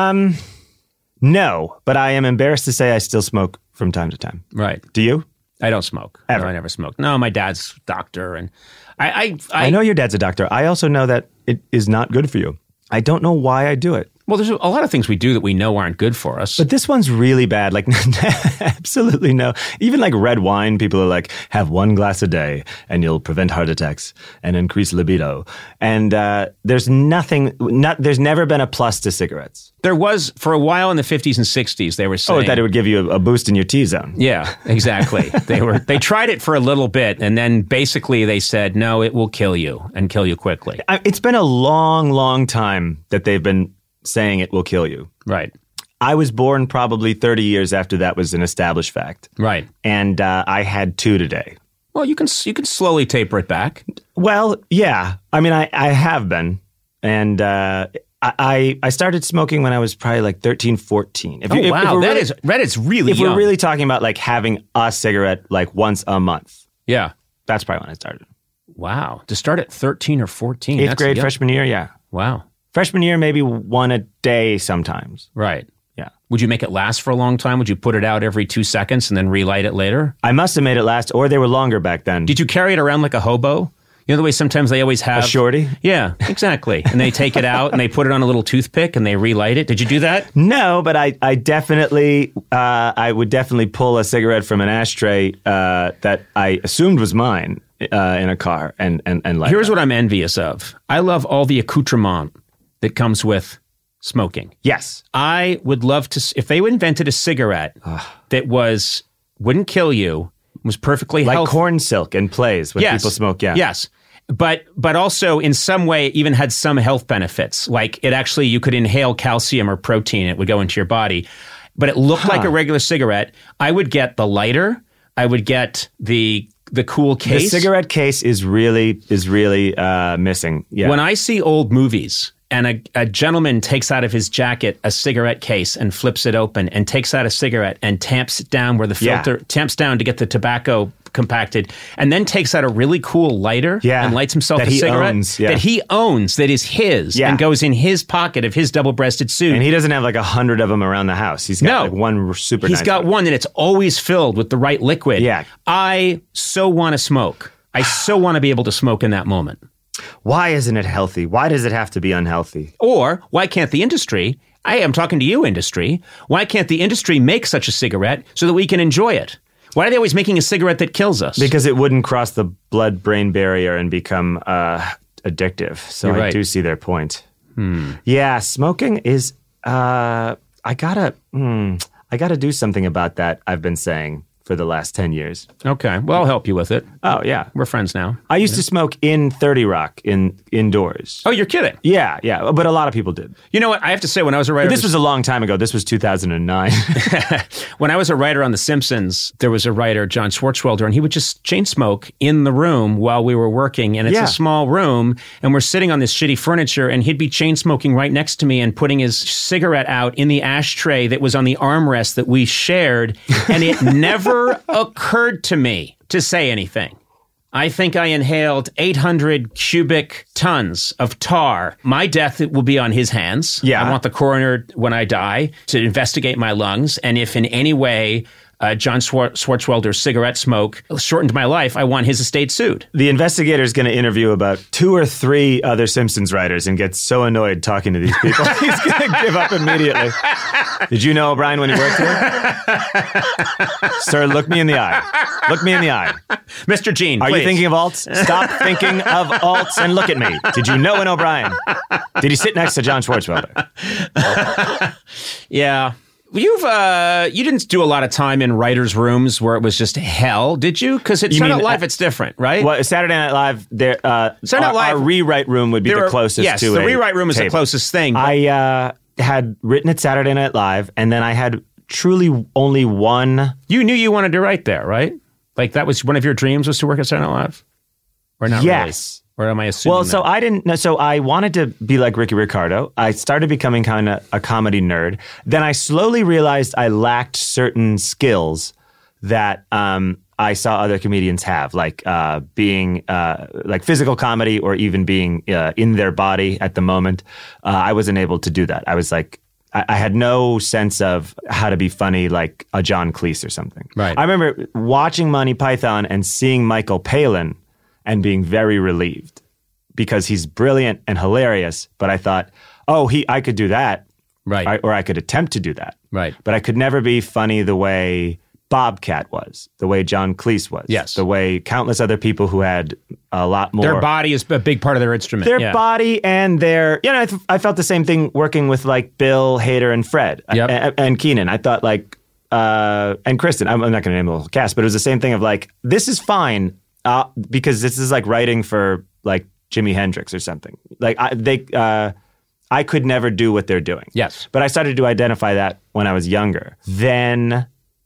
No, but I am embarrassed to say I still smoke from time to time. Right. Do you? I don't smoke. Ever? No, I never smoked. No, my dad's a doctor, and I know your dad's a doctor. I also know that it is not good for you. I don't know why I do it. Well, there's a lot of things we do that we know aren't good for us. But this one's really bad. Like, absolutely no. Even like red wine, people are like, have 1 glass a day and you'll prevent heart attacks and increase libido. And there's there's never been a plus to cigarettes. There was, for a while in the 50s and 60s, they were saying... Oh, that it would give you a boost in your T-zone. Yeah, exactly. They tried it for a little bit, and then basically they said, no, it will kill you, and kill you quickly. It's been a long, long time that they've been saying it will kill you. Right. I was born probably 30 years after that was an established fact. Right. And I had 2 today. Well, you can slowly taper it back. Well, yeah. I mean, I have been. And I started smoking when I was probably like 13, 14. That is really If young. we're really talking about like having a cigarette like once a month. Yeah. That's probably when I started. Wow. To start at 13 or 14. 8th grade, freshman year, yeah. Wow. Freshman year, maybe 1 a day sometimes. Right. Yeah. Would you make it last for a long time? Would you put it out every 2 seconds and then relight it later? I must have made it last, or they were longer back then. Did you carry it around like a hobo? You know the way sometimes they always have... A shorty? Yeah, exactly. And they take it out and they put it on a little toothpick and they relight it. Did you do that? No, but I definitely... I would definitely pull a cigarette from an ashtray that I assumed was mine in a car and light Here's it. what I'm envious of. I love all the accoutrement that comes with smoking. Yes. I would love to, if they invented a cigarette that wouldn't kill you, was perfectly like healthy. corn silk and plays when people smoke. Yeah. Yes. But also in some way even had some health benefits. Like you could inhale calcium or protein. It would go into your body. But it looked like a regular cigarette. I would get the lighter. I would get the cool case. The cigarette case is really missing. Yeah. When I see old movies and a gentleman takes out of his jacket a cigarette case and flips it open and takes out a cigarette and tamps it down where the filter tamps down to get the tobacco compacted, and then takes out a really cool lighter and lights himself a cigarette that he owns, that is his, and goes in his pocket of his double-breasted suit. And he doesn't have like 100 of them around the house. He's got like one super nice one, and it's always filled with the right liquid. Yeah. I so want to smoke. I so want to be able to smoke in that moment. Why isn't it healthy? Why does it have to be unhealthy? Or why can't the industry, I am talking to you, industry, why can't the industry make such a cigarette so that we can enjoy it? Why are they always making a cigarette that kills us? Because it wouldn't cross the blood-brain barrier and become addictive. So I do see their point. Yeah, smoking is, I gotta do something about that, I've been saying for the last 10 years. Okay. Well, I'll help you with it. Oh, yeah. We're friends now. I used to smoke in 30 Rock indoors. Oh, you're kidding. Yeah. But a lot of people did. You know what? I have to say, when I was a writer... But this was a long time ago. This was 2009. When I was a writer on The Simpsons, there was a writer, John Swartzwelder, and he would just chain smoke in the room while we were working. And it's a small room, and we're sitting on this shitty furniture, and he'd be chain smoking right next to me and putting his cigarette out in the ashtray that was on the armrest that we shared, and it never occurred to me to say anything. I think I inhaled 800 cubic tons of tar. My death will be on his hands. Yeah. I want the coroner, when I die, to investigate my lungs. And if in any way John Swartzwelder's cigarette smoke shortened my life, I want his estate sued. The investigator's going to interview about 2 or 3 other Simpsons writers and get so annoyed talking to these people. He's going to give up immediately. Did you know O'Brien when he worked here? Sir, look me in the eye. Look me in the eye. Mr. Gene, Are please. you thinking of alts? Stop thinking of alts and look at me. Did you know an O'Brien? Did he sit next to John Swartzwelder? Yeah. You didn't do a lot of time in writers' rooms where it was just hell, did you? Because it's Saturday Night Live, it's different, right? Well, Saturday Night Live, our rewrite room would be the closest yes, to the a rewrite room is table. the closest thing. I had written at Saturday Night Live, and then I had truly only one. You knew you wanted to write there, right? Like that was one of your dreams, was to work at Saturday Night Live? Or not yes. really? Or am I assuming Well, so I didn't know. So I wanted to be like Ricky Ricardo. I started becoming kind of a comedy nerd. Then I slowly realized I lacked certain skills that I saw other comedians have, like being like physical comedy or even being in their body at the moment. I wasn't able to do that. I was like, I had no sense of how to be funny like a John Cleese or something. Right. I remember watching Monty Python and seeing Michael Palin and being very relieved because he's brilliant and hilarious. But I thought, I could do that. Right. Or I could attempt to do that. Right. But I could never be funny the way Bobcat was, the way John Cleese was. Yes. The way countless other people who had a lot more. Their body is a big part of their instrument. Their body and their, I felt the same thing working with like Bill, Hader, and Fred and Keenan. I thought like, and Kristen, I'm not going to name the whole cast, but it was the same thing of like, this is fine. Because this is like writing for like Jimi Hendrix or something. Like I could never do what they're doing. Yes. But I started to identify that when I was younger. Then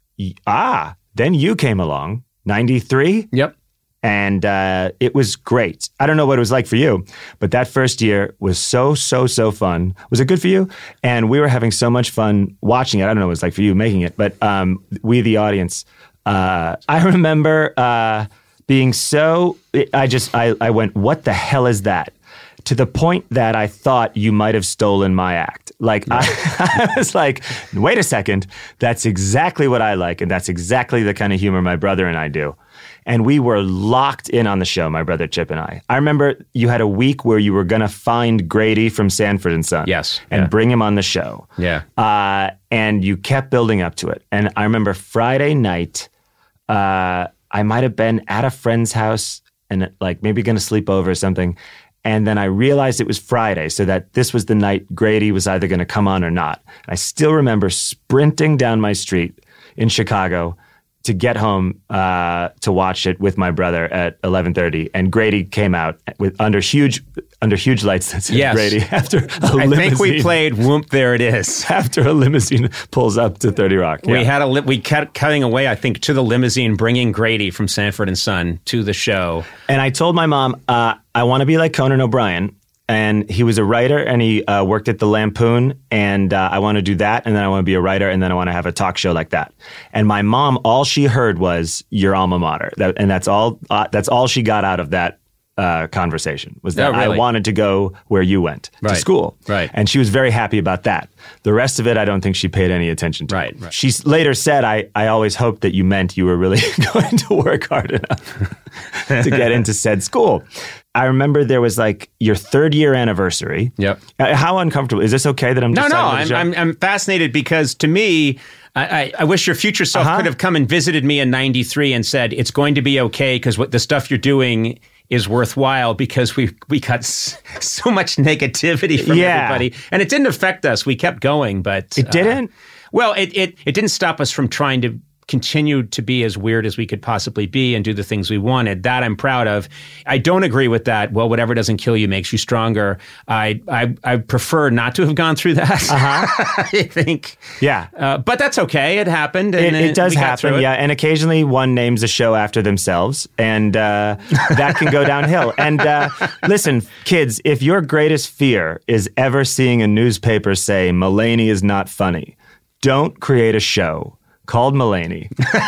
you came along, 93. Yep. And it was great. I don't know what it was like for you, but that first year was so fun. Was it good for you? And we were having so much fun watching it. I don't know what it was like for you making it, but we, the audience, I remember being so, I went, what the hell is that? To the point that I thought you might have stolen my act. Like, I was like, wait a second, that's exactly what I like, and that's exactly the kind of humor my brother and I do. And we were locked in on the show, my brother Chip and I. I remember you had a week where you were going to find Grady from Sanford & Son. Yes. And bring him on the show. Yeah. And you kept building up to it. And I remember Friday night, I might have been at a friend's house and like maybe going to sleep over or something. And then I realized it was Friday, so that this was the night Grady was either going to come on or not. I still remember sprinting down my street in Chicago to get home to watch it with my brother at 11:30, and Grady came out under huge lights that said Grady after a limousine. I think we played Whoop, There It Is. After a limousine pulls up to 30 Rock. Yeah. We kept cutting away, I think, to the limousine, bringing Grady from Sanford & Son to the show. And I told my mom, I want to be like Conan O'Brien. And he was a writer, and he worked at the Lampoon, and I want to do that, and then I want to be a writer, and then I want to have a talk show like that. And my mom, all she heard was your alma mater, and that's all she got out of that conversation, was that I wanted to go where you went to school. Right. And she was very happy about that. The rest of it, I don't think she paid any attention to. Right. She later said, I always hoped that you meant you were really going to work hard enough to get into said school. I remember there was like your 3rd year anniversary. Yep. How uncomfortable? Is this okay that I'm just I'm fascinated because to me, I wish your future self could have come and visited me in 93 and said, it's going to be okay because what the stuff you're doing is worthwhile, because we got so much negativity from everybody. And it didn't affect us. We kept going, but... It didn't? Well, it didn't stop us from trying to continue to be as weird as we could possibly be and do the things we wanted. That I'm proud of. I don't agree with that. Well, whatever doesn't kill you makes you stronger. I prefer not to have gone through that. I think. Yeah. But that's okay. It happened. And it does happen. Yeah. And occasionally one names a show after themselves, and that can go downhill. And listen, kids, if your greatest fear is ever seeing a newspaper say Mulaney is not funny, don't create a show called Mulaney,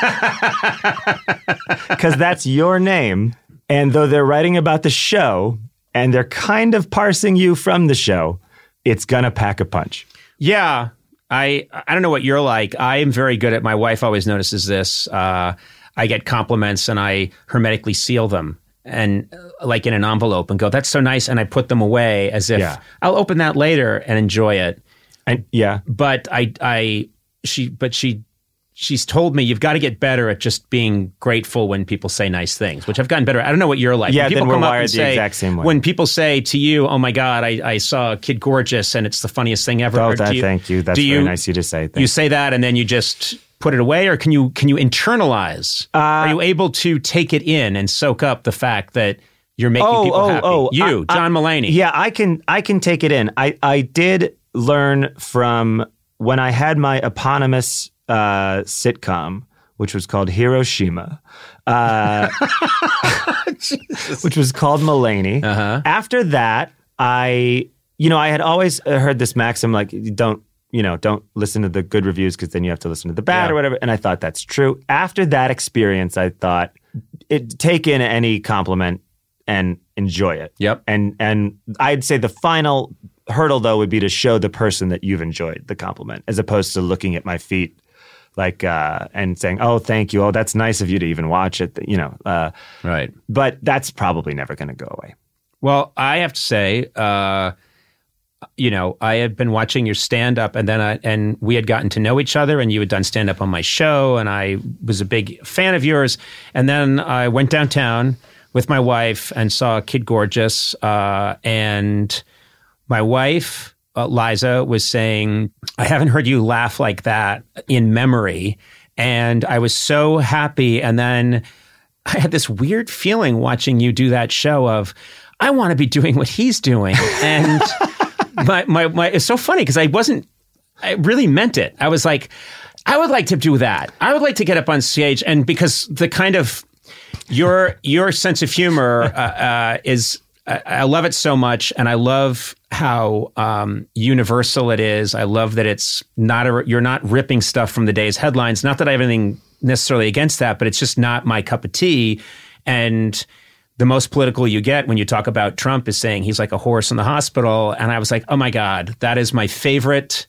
because that's your name. And though they're writing about the show and they're kind of parsing you from the show, it's gonna pack a punch. Yeah, I don't know what you're like. I am very good at. My wife always notices this. I get compliments and I hermetically seal them, and like in an envelope, and go, "That's so nice," and I put them away as if I'll open that later and enjoy it. And but she's told me you've got to get better at just being grateful when people say nice things, which I've gotten better at. I don't know what you're like. Yeah, people then we're come up wired and the say, exact same way. When people say to you, "Oh my God, I saw Kid Gorgeous and it's the funniest thing ever." Oh, thank you. That's very nice of you to say. You say that and then you just put it away, or can you internalize? Are you able to take it in and soak up the fact that you're making people happy? John Mulaney. Yeah, I can take it in. I did learn from when I had my eponymous sitcom, which was called Hiroshima, which was called Mulaney. After that, I had always heard this maxim, like, don't listen to the good reviews because then you have to listen to the bad or whatever. And I thought that's true. After that experience, I thought, take in any compliment and enjoy it. Yep. And I'd say the final hurdle, though, would be to show the person that you've enjoyed the compliment, as opposed to looking at my feet and saying, "Oh, thank you. Oh, that's nice of you to even watch it." Right. But that's probably never going to go away. Well, I have to say, I had been watching your stand-up, and then we had gotten to know each other, and you had done stand-up on my show, and I was a big fan of yours. And then I went downtown with my wife and saw Kid Gorgeous, and my wife, Liza, was saying, "I haven't heard you laugh like that in memory." And I was so happy. And then I had this weird feeling watching you do that show of, I want to be doing what he's doing. And it's so funny because I really meant it. I was like, I would like to do that. I would like to get up on stage. And because the kind of your sense of humor is, I love it so much, and I love how universal it is. I love that it's not you're not ripping stuff from the day's headlines. Not that I have anything necessarily against that, but it's just not my cup of tea. And the most political you get when you talk about Trump is saying he's like a horse in the hospital. And I was like, oh my God, that is my favorite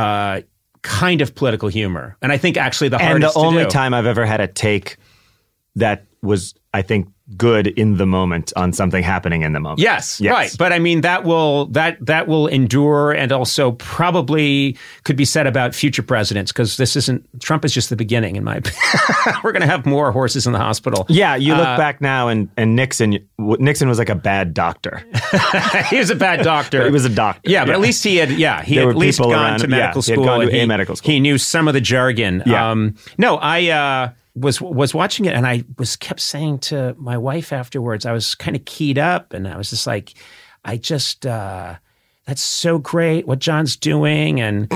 kind of political humor. And I think actually the hardest to do. And the only time I've ever had a take that was, I think, good in the moment on something happening in the moment. Yes, right. But I mean, that will endure, and also probably could be said about future presidents, because Trump is just the beginning, in my opinion. We're going to have more horses in the hospital. Yeah, you look back now, and Nixon was like a bad doctor. He was a bad doctor. He was a doctor. Yeah, but at least he had at least gone to medical school. He had gone to a medical school. He knew some of the jargon. Yeah. I was watching it, and I kept saying to my wife afterwards, I was kind of keyed up, and I was just like, that's so great what John's doing. And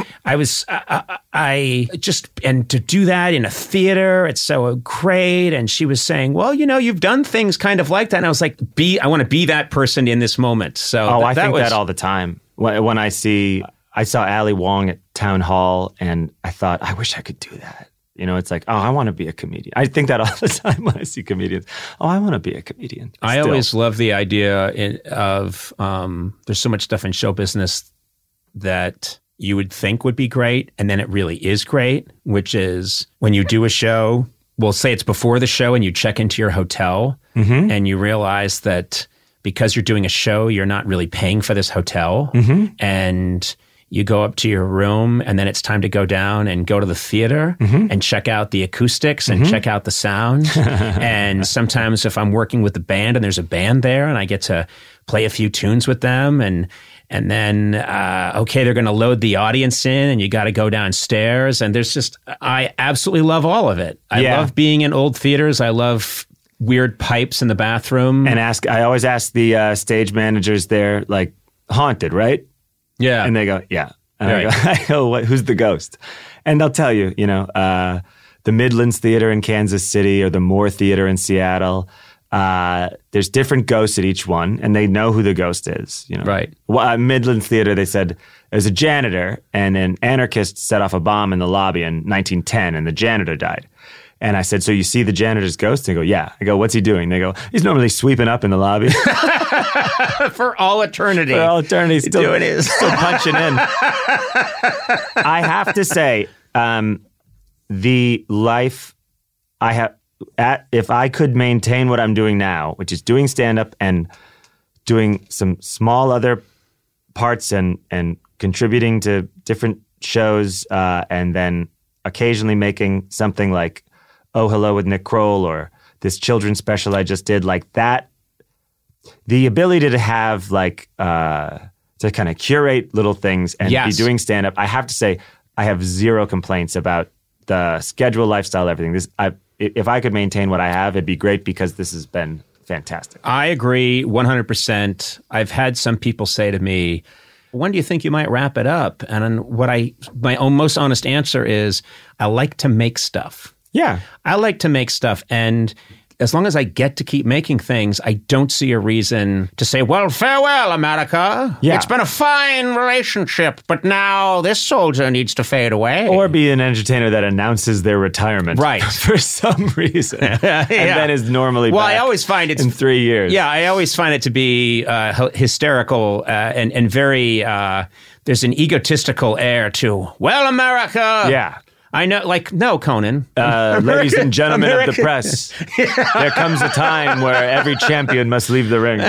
and to do that in a theater, it's so great. And she was saying, well, you've done things kind of like that. And I was like, I want to be that person in this moment. So I think that all the time. When I saw Ali Wong at Town Hall, and I thought, I wish I could do that. It's like, I want to be a comedian. I think that all the time when I see comedians. I want to be a comedian. I always love the idea of there's so much stuff in show business that you would think would be great, and then it really is great, which is when you do a show, we'll say it's before the show, and you check into your hotel, and you realize that because you're doing a show, you're not really paying for this hotel, and you go up to your room, and then it's time to go down and go to the theater and check out the acoustics and check out the sound. And sometimes if I'm working with the band and there's a band there and I get to play a few tunes with them, and then, they're going to load the audience in, and you got to go downstairs. And I absolutely love all of it. I love being in old theaters. I love weird pipes in the bathroom. And I always ask the stage managers there, like, haunted, right? Yeah. And they go, yeah. And I go, who's the ghost? And they'll tell you, the Midlands Theater in Kansas City or the Moore Theater in Seattle. There's different ghosts at each one, and they know who the ghost is. Right. Midlands Theater, they said, there's a janitor, and an anarchist set off a bomb in the lobby in 1910, and the janitor died. And I said, so you see the janitor's ghost? They go, yeah. I go, what's he doing? They go, he's normally sweeping up in the lobby. For all eternity. For all eternity. Still punching in. I have to say, the life I have, if I could maintain what I'm doing now, which is doing stand-up and doing some small other parts and contributing to different shows, and then occasionally making something like Oh Hello with Nick Kroll or this children's special I just did, like that, the ability to have to kind of curate little things and be doing stand-up, I have to say I have zero complaints about the schedule, lifestyle, everything. If I could maintain what I have, it'd be great, because this has been fantastic. I agree 100%. I've had some people say to me, when do you think you might wrap it up? And my most honest answer is, I like to make stuff. Yeah. I like to make stuff. And as long as I get to keep making things, I don't see a reason to say, well, farewell, America. Yeah. It's been a fine relationship, but now this soldier needs to fade away. Or be an entertainer that announces their retirement. Right. For some reason. And then is normally back I always find it's in 3 years. Yeah, I always find it to be hysterical and very, there's an egotistical air to, well, America. Yeah. I know, no, Conan. Ladies and gentlemen of the press, there comes a time where every champion must leave the ring.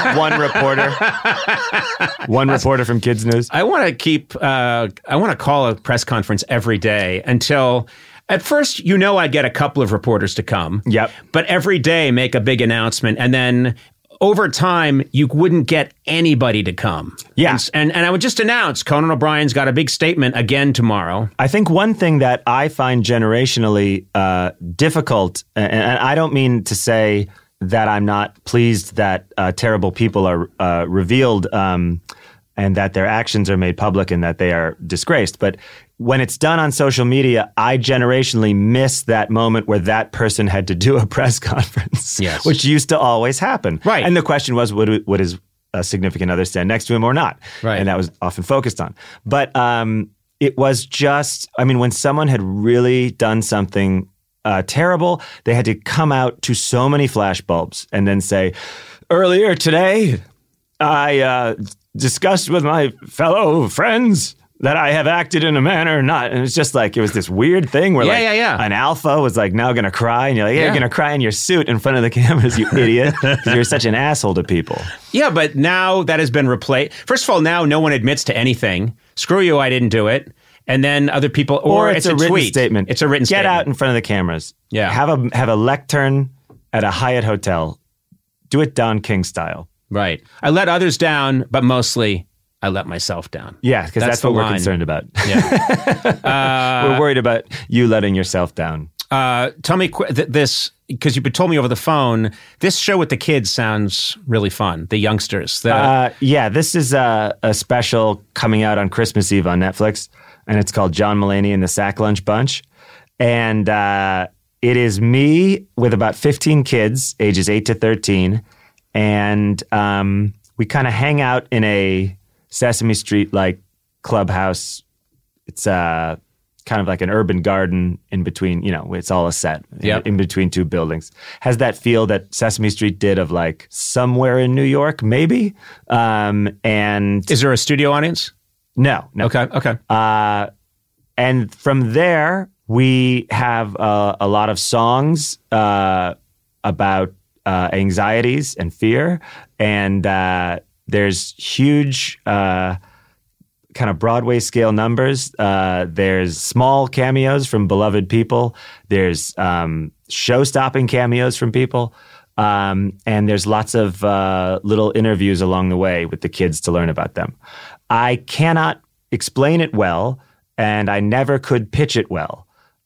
One reporter from Kids News. I want to call a press conference every day until, at first, I'd get a couple of reporters to come. Yep. But every day make a big announcement, and then over time, you wouldn't get anybody to come. Yeah. And I would just announce, Conan O'Brien's got a big statement again tomorrow. I think one thing that I find generationally difficult, and I don't mean to say that I'm not pleased that terrible people are revealed and that their actions are made public and that they are disgraced, but when it's done on social media, I generationally miss that moment where that person had to do a press conference, which used to always happen. Right. And the question was, would his significant other stand next to him or not? Right. And that was often focused on. But it was just, when someone had really done something terrible, they had to come out to so many flashbulbs and then say, earlier today, I discussed with my fellow friends that I have acted in a manner not. And it's just like, it was this weird thing where an alpha was like now going to cry. And you're like, you're going to cry in your suit in front of the cameras, you idiot. You're such an asshole to people. Yeah, but now that has been replaced. First of all, now no one admits to anything. Screw you, I didn't do it. And then other people, or it's a written tweet. statement. It's a written statement. Get out in front of the cameras. Yeah. Have a lectern at a Hyatt hotel. Do it Don King style. Right. I let others down, but mostly I let myself down. Yeah, because that's what we're concerned about. Yeah. We're worried about you letting yourself down. Tell me this, because you've told me over the phone, this show with the kids sounds really fun. The youngsters. This is a special coming out on Christmas Eve on Netflix, and it's called John Mulaney and the Sack Lunch Bunch. And it is me with about 15 kids, ages 8 to 13, and we kind of hang out in a Sesame Street-like clubhouse. It's kind of like an urban garden in between, it's all a set in between two buildings. Has that feel that Sesame Street did of like somewhere in New York, maybe. And is there a studio audience? No. Okay. And from there, we have a lot of songs about anxieties and fear. And there's huge kind of Broadway scale numbers. There's small cameos from beloved people. There's show-stopping cameos from people. And there's lots of little interviews along the way with the kids to learn about them. I cannot explain it well, and I never could pitch it well.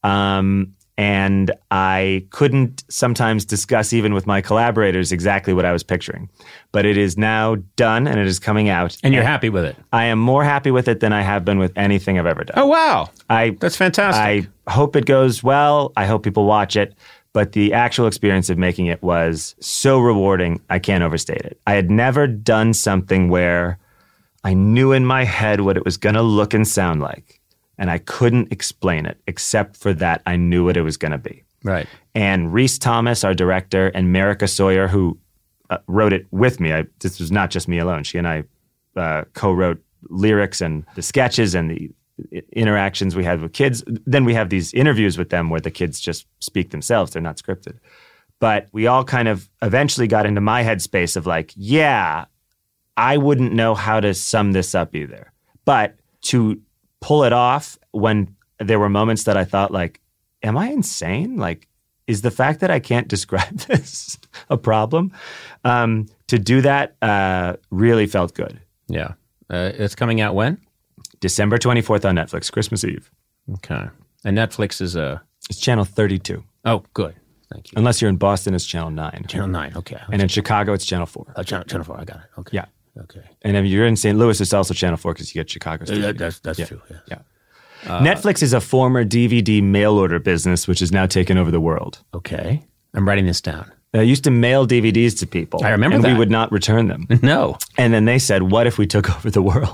And I couldn't sometimes discuss even with my collaborators exactly what I was picturing. But it is now done, and it is coming out. And you're happy with it? I am more happy with it than I have been with anything I've ever done. Oh, wow. That's fantastic. I hope it goes well. I hope people watch it. But the actual experience of making it was so rewarding, I can't overstate it. I had never done something where I knew in my head what it was going to look and sound like. And I couldn't explain it, except for that I knew what it was going to be. Right. And Rhys Thomas, our director, and Marika Sawyer, who wrote it with me. This was not just me alone. She and I co-wrote lyrics and the sketches and the interactions we had with kids. Then we have these interviews with them where the kids just speak themselves. They're not scripted. But we all kind of eventually got into my headspace of like, yeah, I wouldn't know how to sum this up either. But to pull it off when there were moments that I thought like, am I insane? Like, is the fact that I can't describe this a problem? To do that really felt good. Yeah. It's coming out when? December 24th on Netflix, Christmas Eve. Okay. And Netflix is It's channel 32. Oh, good. Thank you. Unless you're in Boston, it's channel 9. Channel 9, okay. And in Chicago, it's channel 4. Oh, channel 4, I got it. Okay. Yeah. Okay. And if you're in St. Louis, it's also channel 4 because you get Chicago. That's true. Yeah. Netflix is a former DVD mail order business, which has now taken over the world. Okay. I'm writing this down. They used to mail DVDs to people. I remember and that. we would not return them. No. And then they said, what if we took over the world?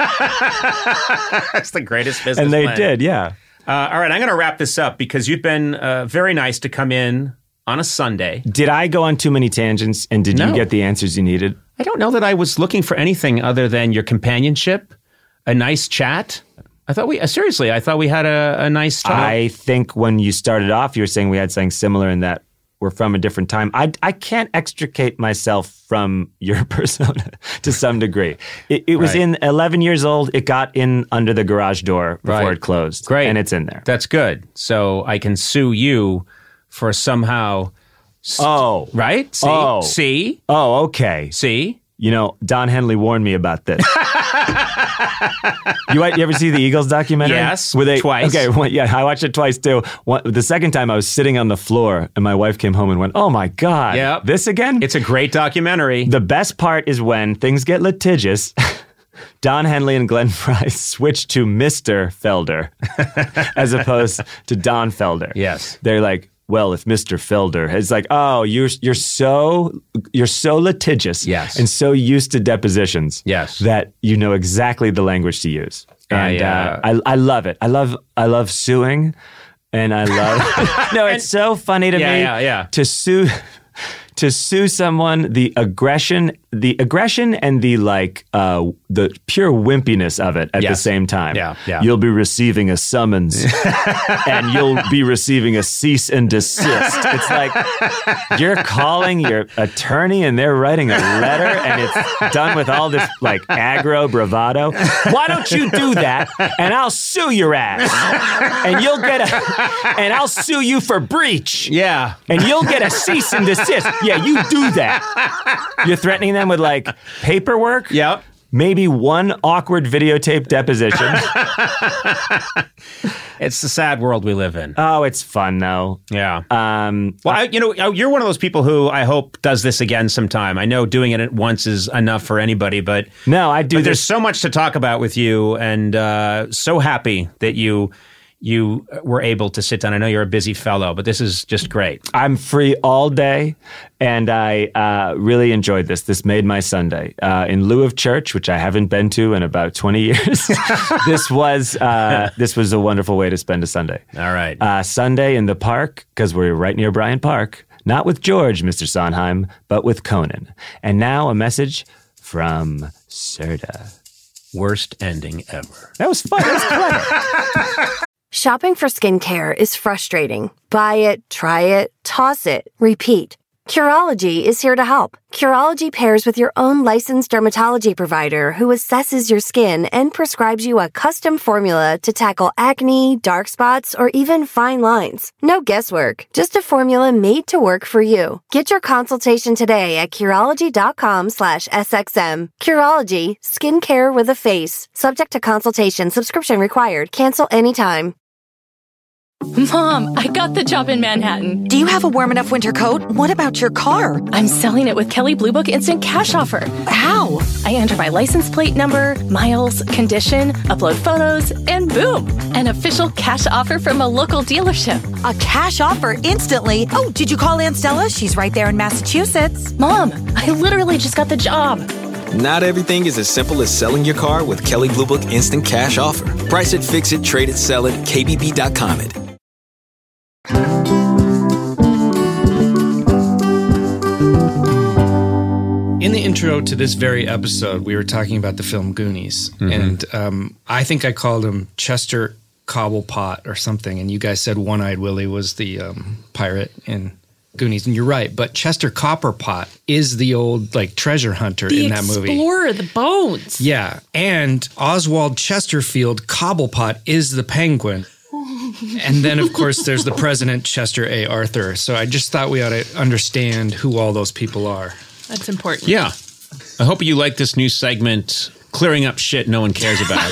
That's the greatest business And they plan. did, yeah. All right, I'm going to wrap this up because you've been very nice to come in on a Sunday. Did I go on too many tangents, and did you get the answers you needed? I don't know that I was looking for anything other than your companionship, a nice chat. I thought we had a nice talk. I think when you started off, you were saying we had something similar in that we're from a different time. I can't extricate myself from your persona to some degree. It was in 11 years old. It got in under the garage door before it closed. Great. And it's in there. That's good. So I can sue you for somehow... Right? See? Oh. See? Oh, okay. See? You know, Don Henley warned me about this. You ever see the Eagles documentary? Yes, twice. Okay, I watched it twice too. The second time I was sitting on the floor and my wife came home and went, oh my God, this again? It's a great documentary. The best part is when things get litigious, Don Henley and Glenn Frey switch to Mr. Felder as opposed to Don Felder. Yes. They're like, well, it's Mr. Felder. It's like, oh, you're so litigious, and so used to depositions, that you know exactly the language to use. And I love it. I love suing, and I love. No, it's so funny to me to sue someone. The aggression the aggression and the the pure wimpiness of it at the same time. Yeah. You'll be receiving a summons and you'll be receiving a cease and desist. It's like you're calling your attorney and they're writing a letter and it's done with all this like aggro bravado. Why don't you do that and I'll sue your ass and you'll get and I'll sue you for breach. Yeah. And you'll get a cease and desist. Yeah, you do that. You're threatening them with like paperwork. Yep. Maybe one awkward videotape deposition. It's the sad world we live in. Oh, it's fun though. Yeah. Well, you're one of those people who I hope does this again sometime. I know doing it at once is enough for anybody, but no, I do. There's so much to talk about with you, and so happy that you were able to sit down. I know you're a busy fellow, but this is just great. I'm free all day, and I really enjoyed this. This made my Sunday. In lieu of church, which I haven't been to in about 20 years, this was a wonderful way to spend a Sunday. All right. Sunday in the park, because we're right near Bryant Park. Not with George, Mr. Sondheim, but with Conan. And now a message from Serta. Worst ending ever. That was fun. That was clever. Shopping for skincare is frustrating. Buy it, try it, toss it, repeat. Curology is here to help. Curology pairs with your own licensed dermatology provider who assesses your skin and prescribes you a custom formula to tackle acne, dark spots, or even fine lines. No guesswork, just a formula made to work for you. Get your consultation today at Curology.com/SXM. Curology, skincare with a face. Subject to consultation, subscription required. Cancel anytime. Mom, I got the job in Manhattan. Do you have a warm enough winter coat? What about your car? I'm selling it with Kelley Blue Book Instant Cash Offer. How? I enter my license plate number, miles, condition, upload photos, and boom, an official cash offer from a local dealership. A cash offer instantly? Oh, did you call Aunt Stella? She's right there in Massachusetts. Mom, I literally just got the job. Not everything is as simple as selling your car with Kelley Blue Book Instant Cash Offer. Price it, fix it, trade it, sell it, KBB.com it. In the intro to this very episode, we were talking about the film Goonies, and I think I called him Chester Cobblepot or something, and you guys said One-Eyed Willie was the pirate in Goonies, and you're right, but Chester Copperpot is the old treasure hunter in that movie. The explorer, the bones. Yeah, and Oswald Chesterfield Cobblepot is the penguin. And then, of course, there's the President Chester A. Arthur. So I just thought we ought to understand who all those people are. That's important. Yeah. I hope you like this new segment, clearing up shit no one cares about.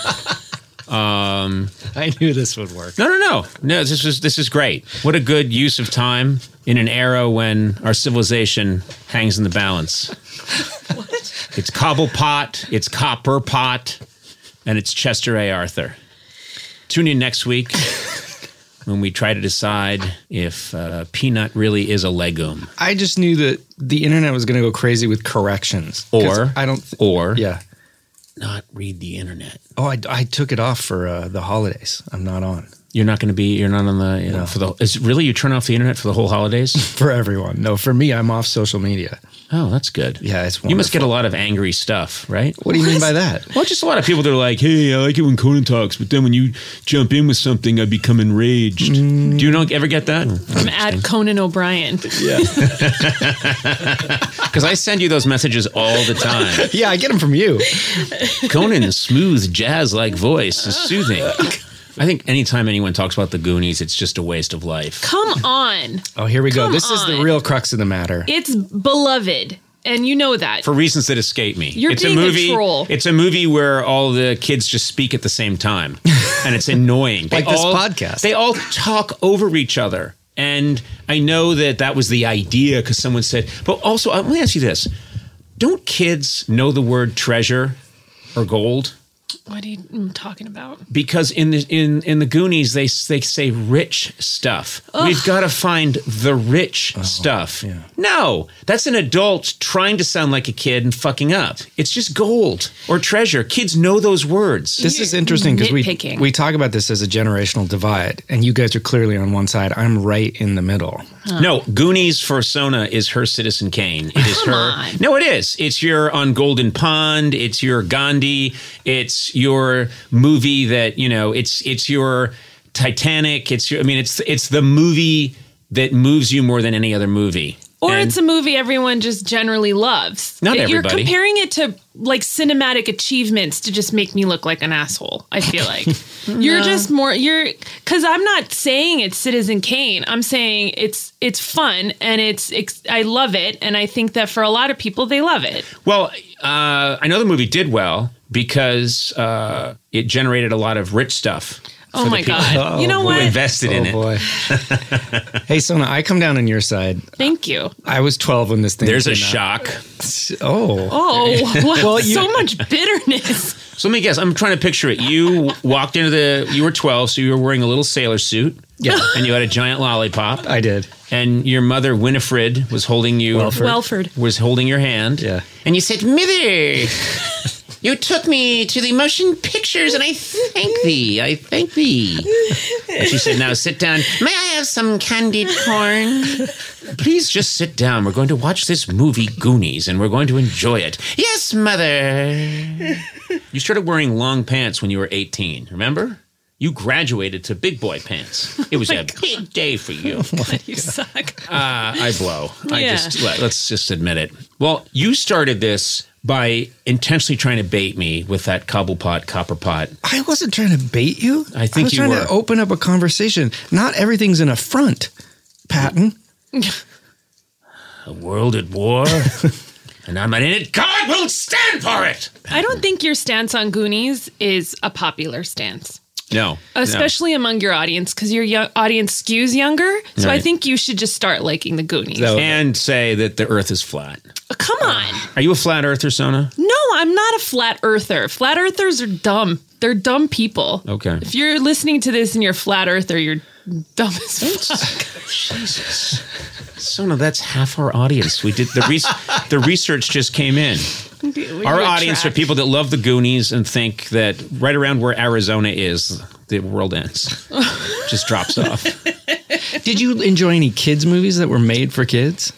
I knew this would work. No, this is great. What a good use of time in an era when our civilization hangs in the balance. What? It's Cobblepot, it's Copperpot, and it's Chester A. Arthur. Tune in next week when we try to decide if peanut really is a legume. I just knew that the internet was going to go crazy with corrections. Or yeah, not read the internet. Oh, I took it off for the holidays. I'm not on. You're not on the, No. for the, is really you turn off the internet for the whole holidays? For everyone. No, for me, I'm off social media. Oh, that's good. Yeah, it's wonderful. You must get a lot of angry stuff, right? What do you mean by that? Well, just a lot of people that are like, hey, I like it when Conan talks, but then when you jump in with something, I become enraged. Do you ever get that? From @Conan O'Brien. Yeah. Because I send you those messages all the time. Yeah, I get them from you. Conan's smooth, jazz-like voice is soothing. I think anytime anyone talks about the Goonies, it's just a waste of life. Come on. Oh, here we go. This is the real crux of the matter. It's beloved, and you know that. For reasons that escape me. You're it's being a movie. A troll. It's a movie where all the kids just speak at the same time, and it's annoying. Like this podcast. They all talk over each other, and I know that was the idea because someone said. But also, let me ask you this: don't kids know the word treasure or gold? What are you talking about? Because in the Goonies, they say rich stuff. Ugh. We've got to find the rich stuff. Yeah. No, that's an adult trying to sound like a kid and fucking up. It's just gold or treasure. Kids know those words. This is interesting because we talk about this as a generational divide, and you guys are clearly on one side. I'm right in the middle. Huh. No, Goonies for Sona is her Citizen Kane. It is her. On. No, it is. It's your On Golden Pond. It's your Gandhi. It's your movie that, it's your Titanic. It's the movie that moves you more than any other movie. Or it's a movie everyone just generally loves. Not everybody. You're comparing it to like cinematic achievements to just make me look like an asshole, I feel like. Because I'm not saying it's Citizen Kane. I'm saying it's fun and I love it. And I think that for a lot of people, they love it. Well, I know the movie did well because it generated a lot of rich stuff. Oh my God. You know what? Who invested in it. Boy. Hey, Sona, I come down on your side. Thank you. I was 12 when this thing There's came a shock. Oh, so much bitterness. So let me guess. I'm trying to picture it. You walked into you were 12, so you were wearing a little sailor suit. Yeah. And you had a giant lollipop. I did. And your mother, Winifred, was holding you. Welford. Was holding your hand. Yeah. And you said, "Mother, you took me to the motion pictures, and I thank thee. I thank thee." And she said, "Now sit down. May I have some candied corn?" "Please just sit down. We're going to watch this movie, Goonies, and we're going to enjoy it." "Yes, Mother." You started wearing long pants when you were 18, remember? You graduated to big boy pants. It was a big day for you. God, you suck. I blow. Yeah. Let's just admit it. Well, you started this by intentionally trying to bait me with that Cobblepot, Copper Pot. I wasn't trying to bait you. I think you were. I was trying to open up a conversation. Not everything's an affront, Patton. A world at war, and I'm not in it. God will stand for it. I don't think your stance on Goonies is a popular stance. No. Especially among your audience, because your audience skews younger. So right. I think you should just start liking the Goonies. And say that the earth is flat. Come on. Are you a flat earther, Sona? No, I'm not a flat earther. Flat earthers are dumb. They're dumb people. Okay. If you're listening to this and you're a flat earther, you're dumb as fuck. Jesus. Sona, that's half our audience. We did the research just came in. Our audience are people that love the Goonies and think that right around where Arizona is, the world ends. Just drops off. Did you enjoy any kids' movies that were made for kids?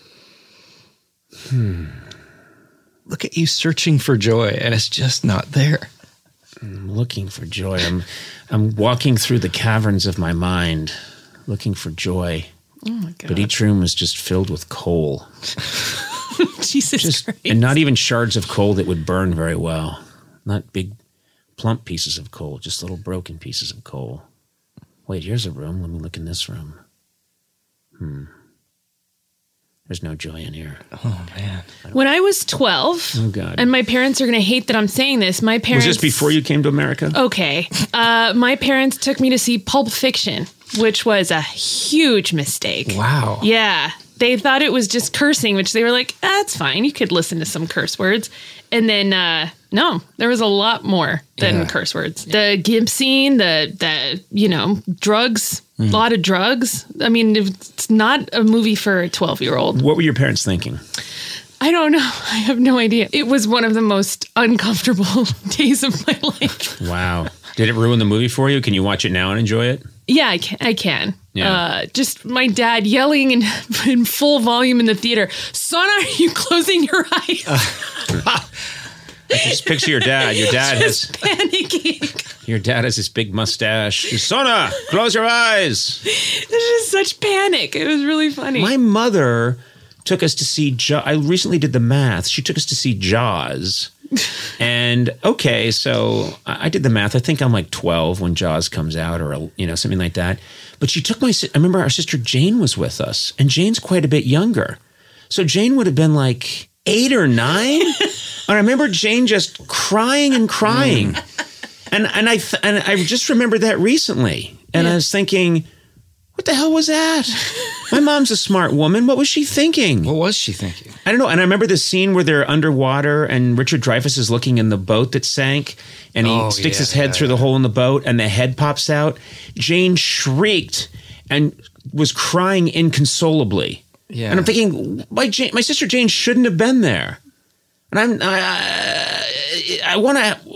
Look at you searching for joy, and it's just not there. I'm looking for joy. I'm walking through the caverns of my mind, looking for joy. Oh my God. But each room is just filled with coal. Jesus Christ. And not even shards of coal that would burn very well. Not big, plump pieces of coal, just little broken pieces of coal. Wait, here's a room. Let me look in this room. There's no joy in here. Oh, man. When I was 12, and my parents are going to hate that I'm saying this, my parents... Was this before you came to America? Okay. My parents took me to see Pulp Fiction, which was a huge mistake. Wow. Yeah. They thought it was just cursing, which they were like, that's fine. You could listen to some curse words. And then, no, there was a lot more than curse words. The gimp scene, the drugs, a lot of drugs. I mean, it's not a movie for a 12-year-old. What were your parents thinking? I don't know. I have no idea. It was one of the most uncomfortable days of my life. Wow. Did it ruin the movie for you? Can you watch it now and enjoy it? Yeah, I can. Yeah. Just my dad yelling in full volume in the theater. Son, are you closing your eyes? Just picture your dad. Your dad just panicking. Your dad has this big mustache. Sona, close your eyes. There's just such panic. It was really funny. My mother took us to see I recently did the math. She took us to see Jaws. And okay, so I did the math. I think I'm like 12 when Jaws comes out, or something like that. But she took I remember our sister Jane was with us, and Jane's quite a bit younger. So Jane would have been like 8 or 9. And I remember Jane just crying and crying. And I just remembered that recently. And I was thinking, what the hell was that? My mom's a smart woman. What was she thinking? What was she thinking? I don't know. And I remember this scene where they're underwater and Richard Dreyfuss is looking in the boat that sank and he sticks his head through the hole in the boat and the head pops out. Jane shrieked and was crying inconsolably. Yeah. And I'm thinking, my sister Jane shouldn't have been there. And I want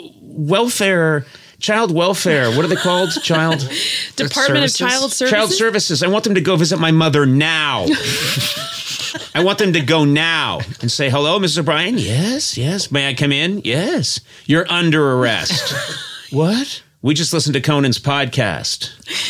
child welfare. What are they called? Department of Child Services. Child Services. I want them to go visit my mother now. I want them to go now and say, hello, Mrs. O'Brien. Yes. May I come in? Yes. You're under arrest. What? We just listened to Conan's podcast.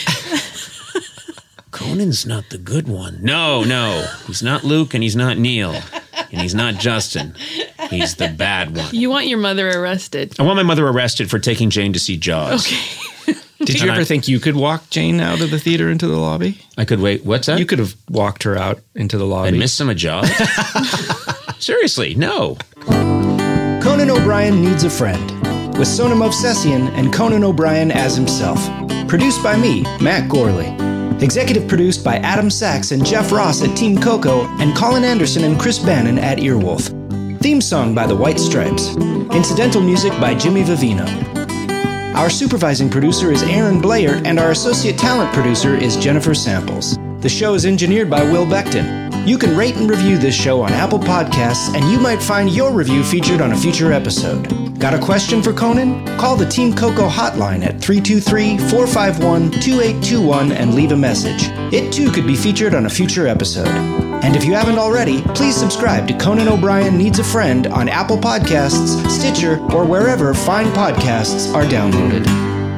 Conan's not the good one. No. He's not Luke and he's not Neil. And he's not Justin. He's the bad one. You want your mother arrested. I want my mother arrested for taking Jane to see Jaws. Okay. Did you ever think you could walk Jane out of the theater into the lobby? I could wait. What's that? You could have walked her out into the lobby. And missed some of Jaws? Seriously, no. Conan O'Brien Needs a Friend, with Sona Movsesian and Conan O'Brien as himself. Produced by me, Matt Gorley. Executive produced by Adam Sachs and Jeff Ross at Team Coco and Colin Anderson and Chris Bannon at Earwolf. Theme song by the White Stripes. Incidental music by Jimmy Vivino. Our supervising producer is Aaron Blair and our associate talent producer is Jennifer Samples. The show is engineered by Will Beckton. You can rate and review this show on Apple Podcasts and you might find your review featured on a future episode. Got a question for Conan? Call the Team Coco hotline at 323-451-2821 and leave a message. It too could be featured on a future episode. And if you haven't already, please subscribe to Conan O'Brien Needs a Friend on Apple Podcasts, Stitcher, or wherever fine podcasts are downloaded.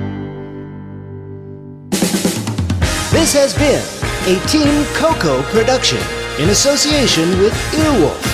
This has been a Team Coco production in association with Earwolf.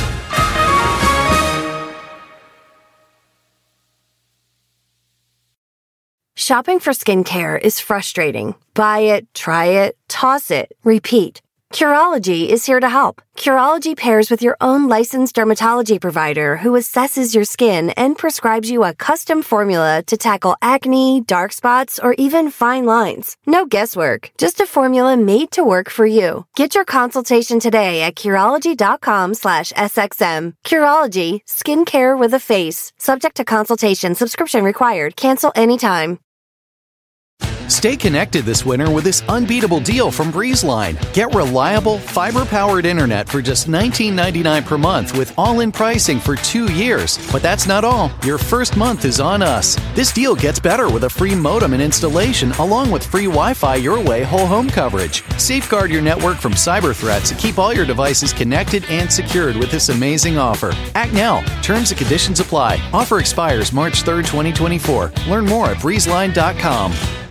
Shopping for skincare is frustrating. Buy it, try it, toss it, repeat. Curology is here to help. Curology pairs with your own licensed dermatology provider who assesses your skin and prescribes you a custom formula to tackle acne, dark spots, or even fine lines. No guesswork, just a formula made to work for you. Get your consultation today at Curology.com/SXM. Curology, skincare with a face. Subject to consultation, subscription required. Cancel anytime. Stay connected this winter with this unbeatable deal from BreezeLine. Get reliable, fiber-powered internet for just $19.99 per month with all-in pricing for 2 years. But that's not all. Your first month is on us. This deal gets better with a free modem and installation along with free Wi-Fi your way whole home coverage. Safeguard your network from cyber threats and keep all your devices connected and secured with this amazing offer. Act now. Terms and conditions apply. Offer expires March 3rd, 2024. Learn more at breezeline.com.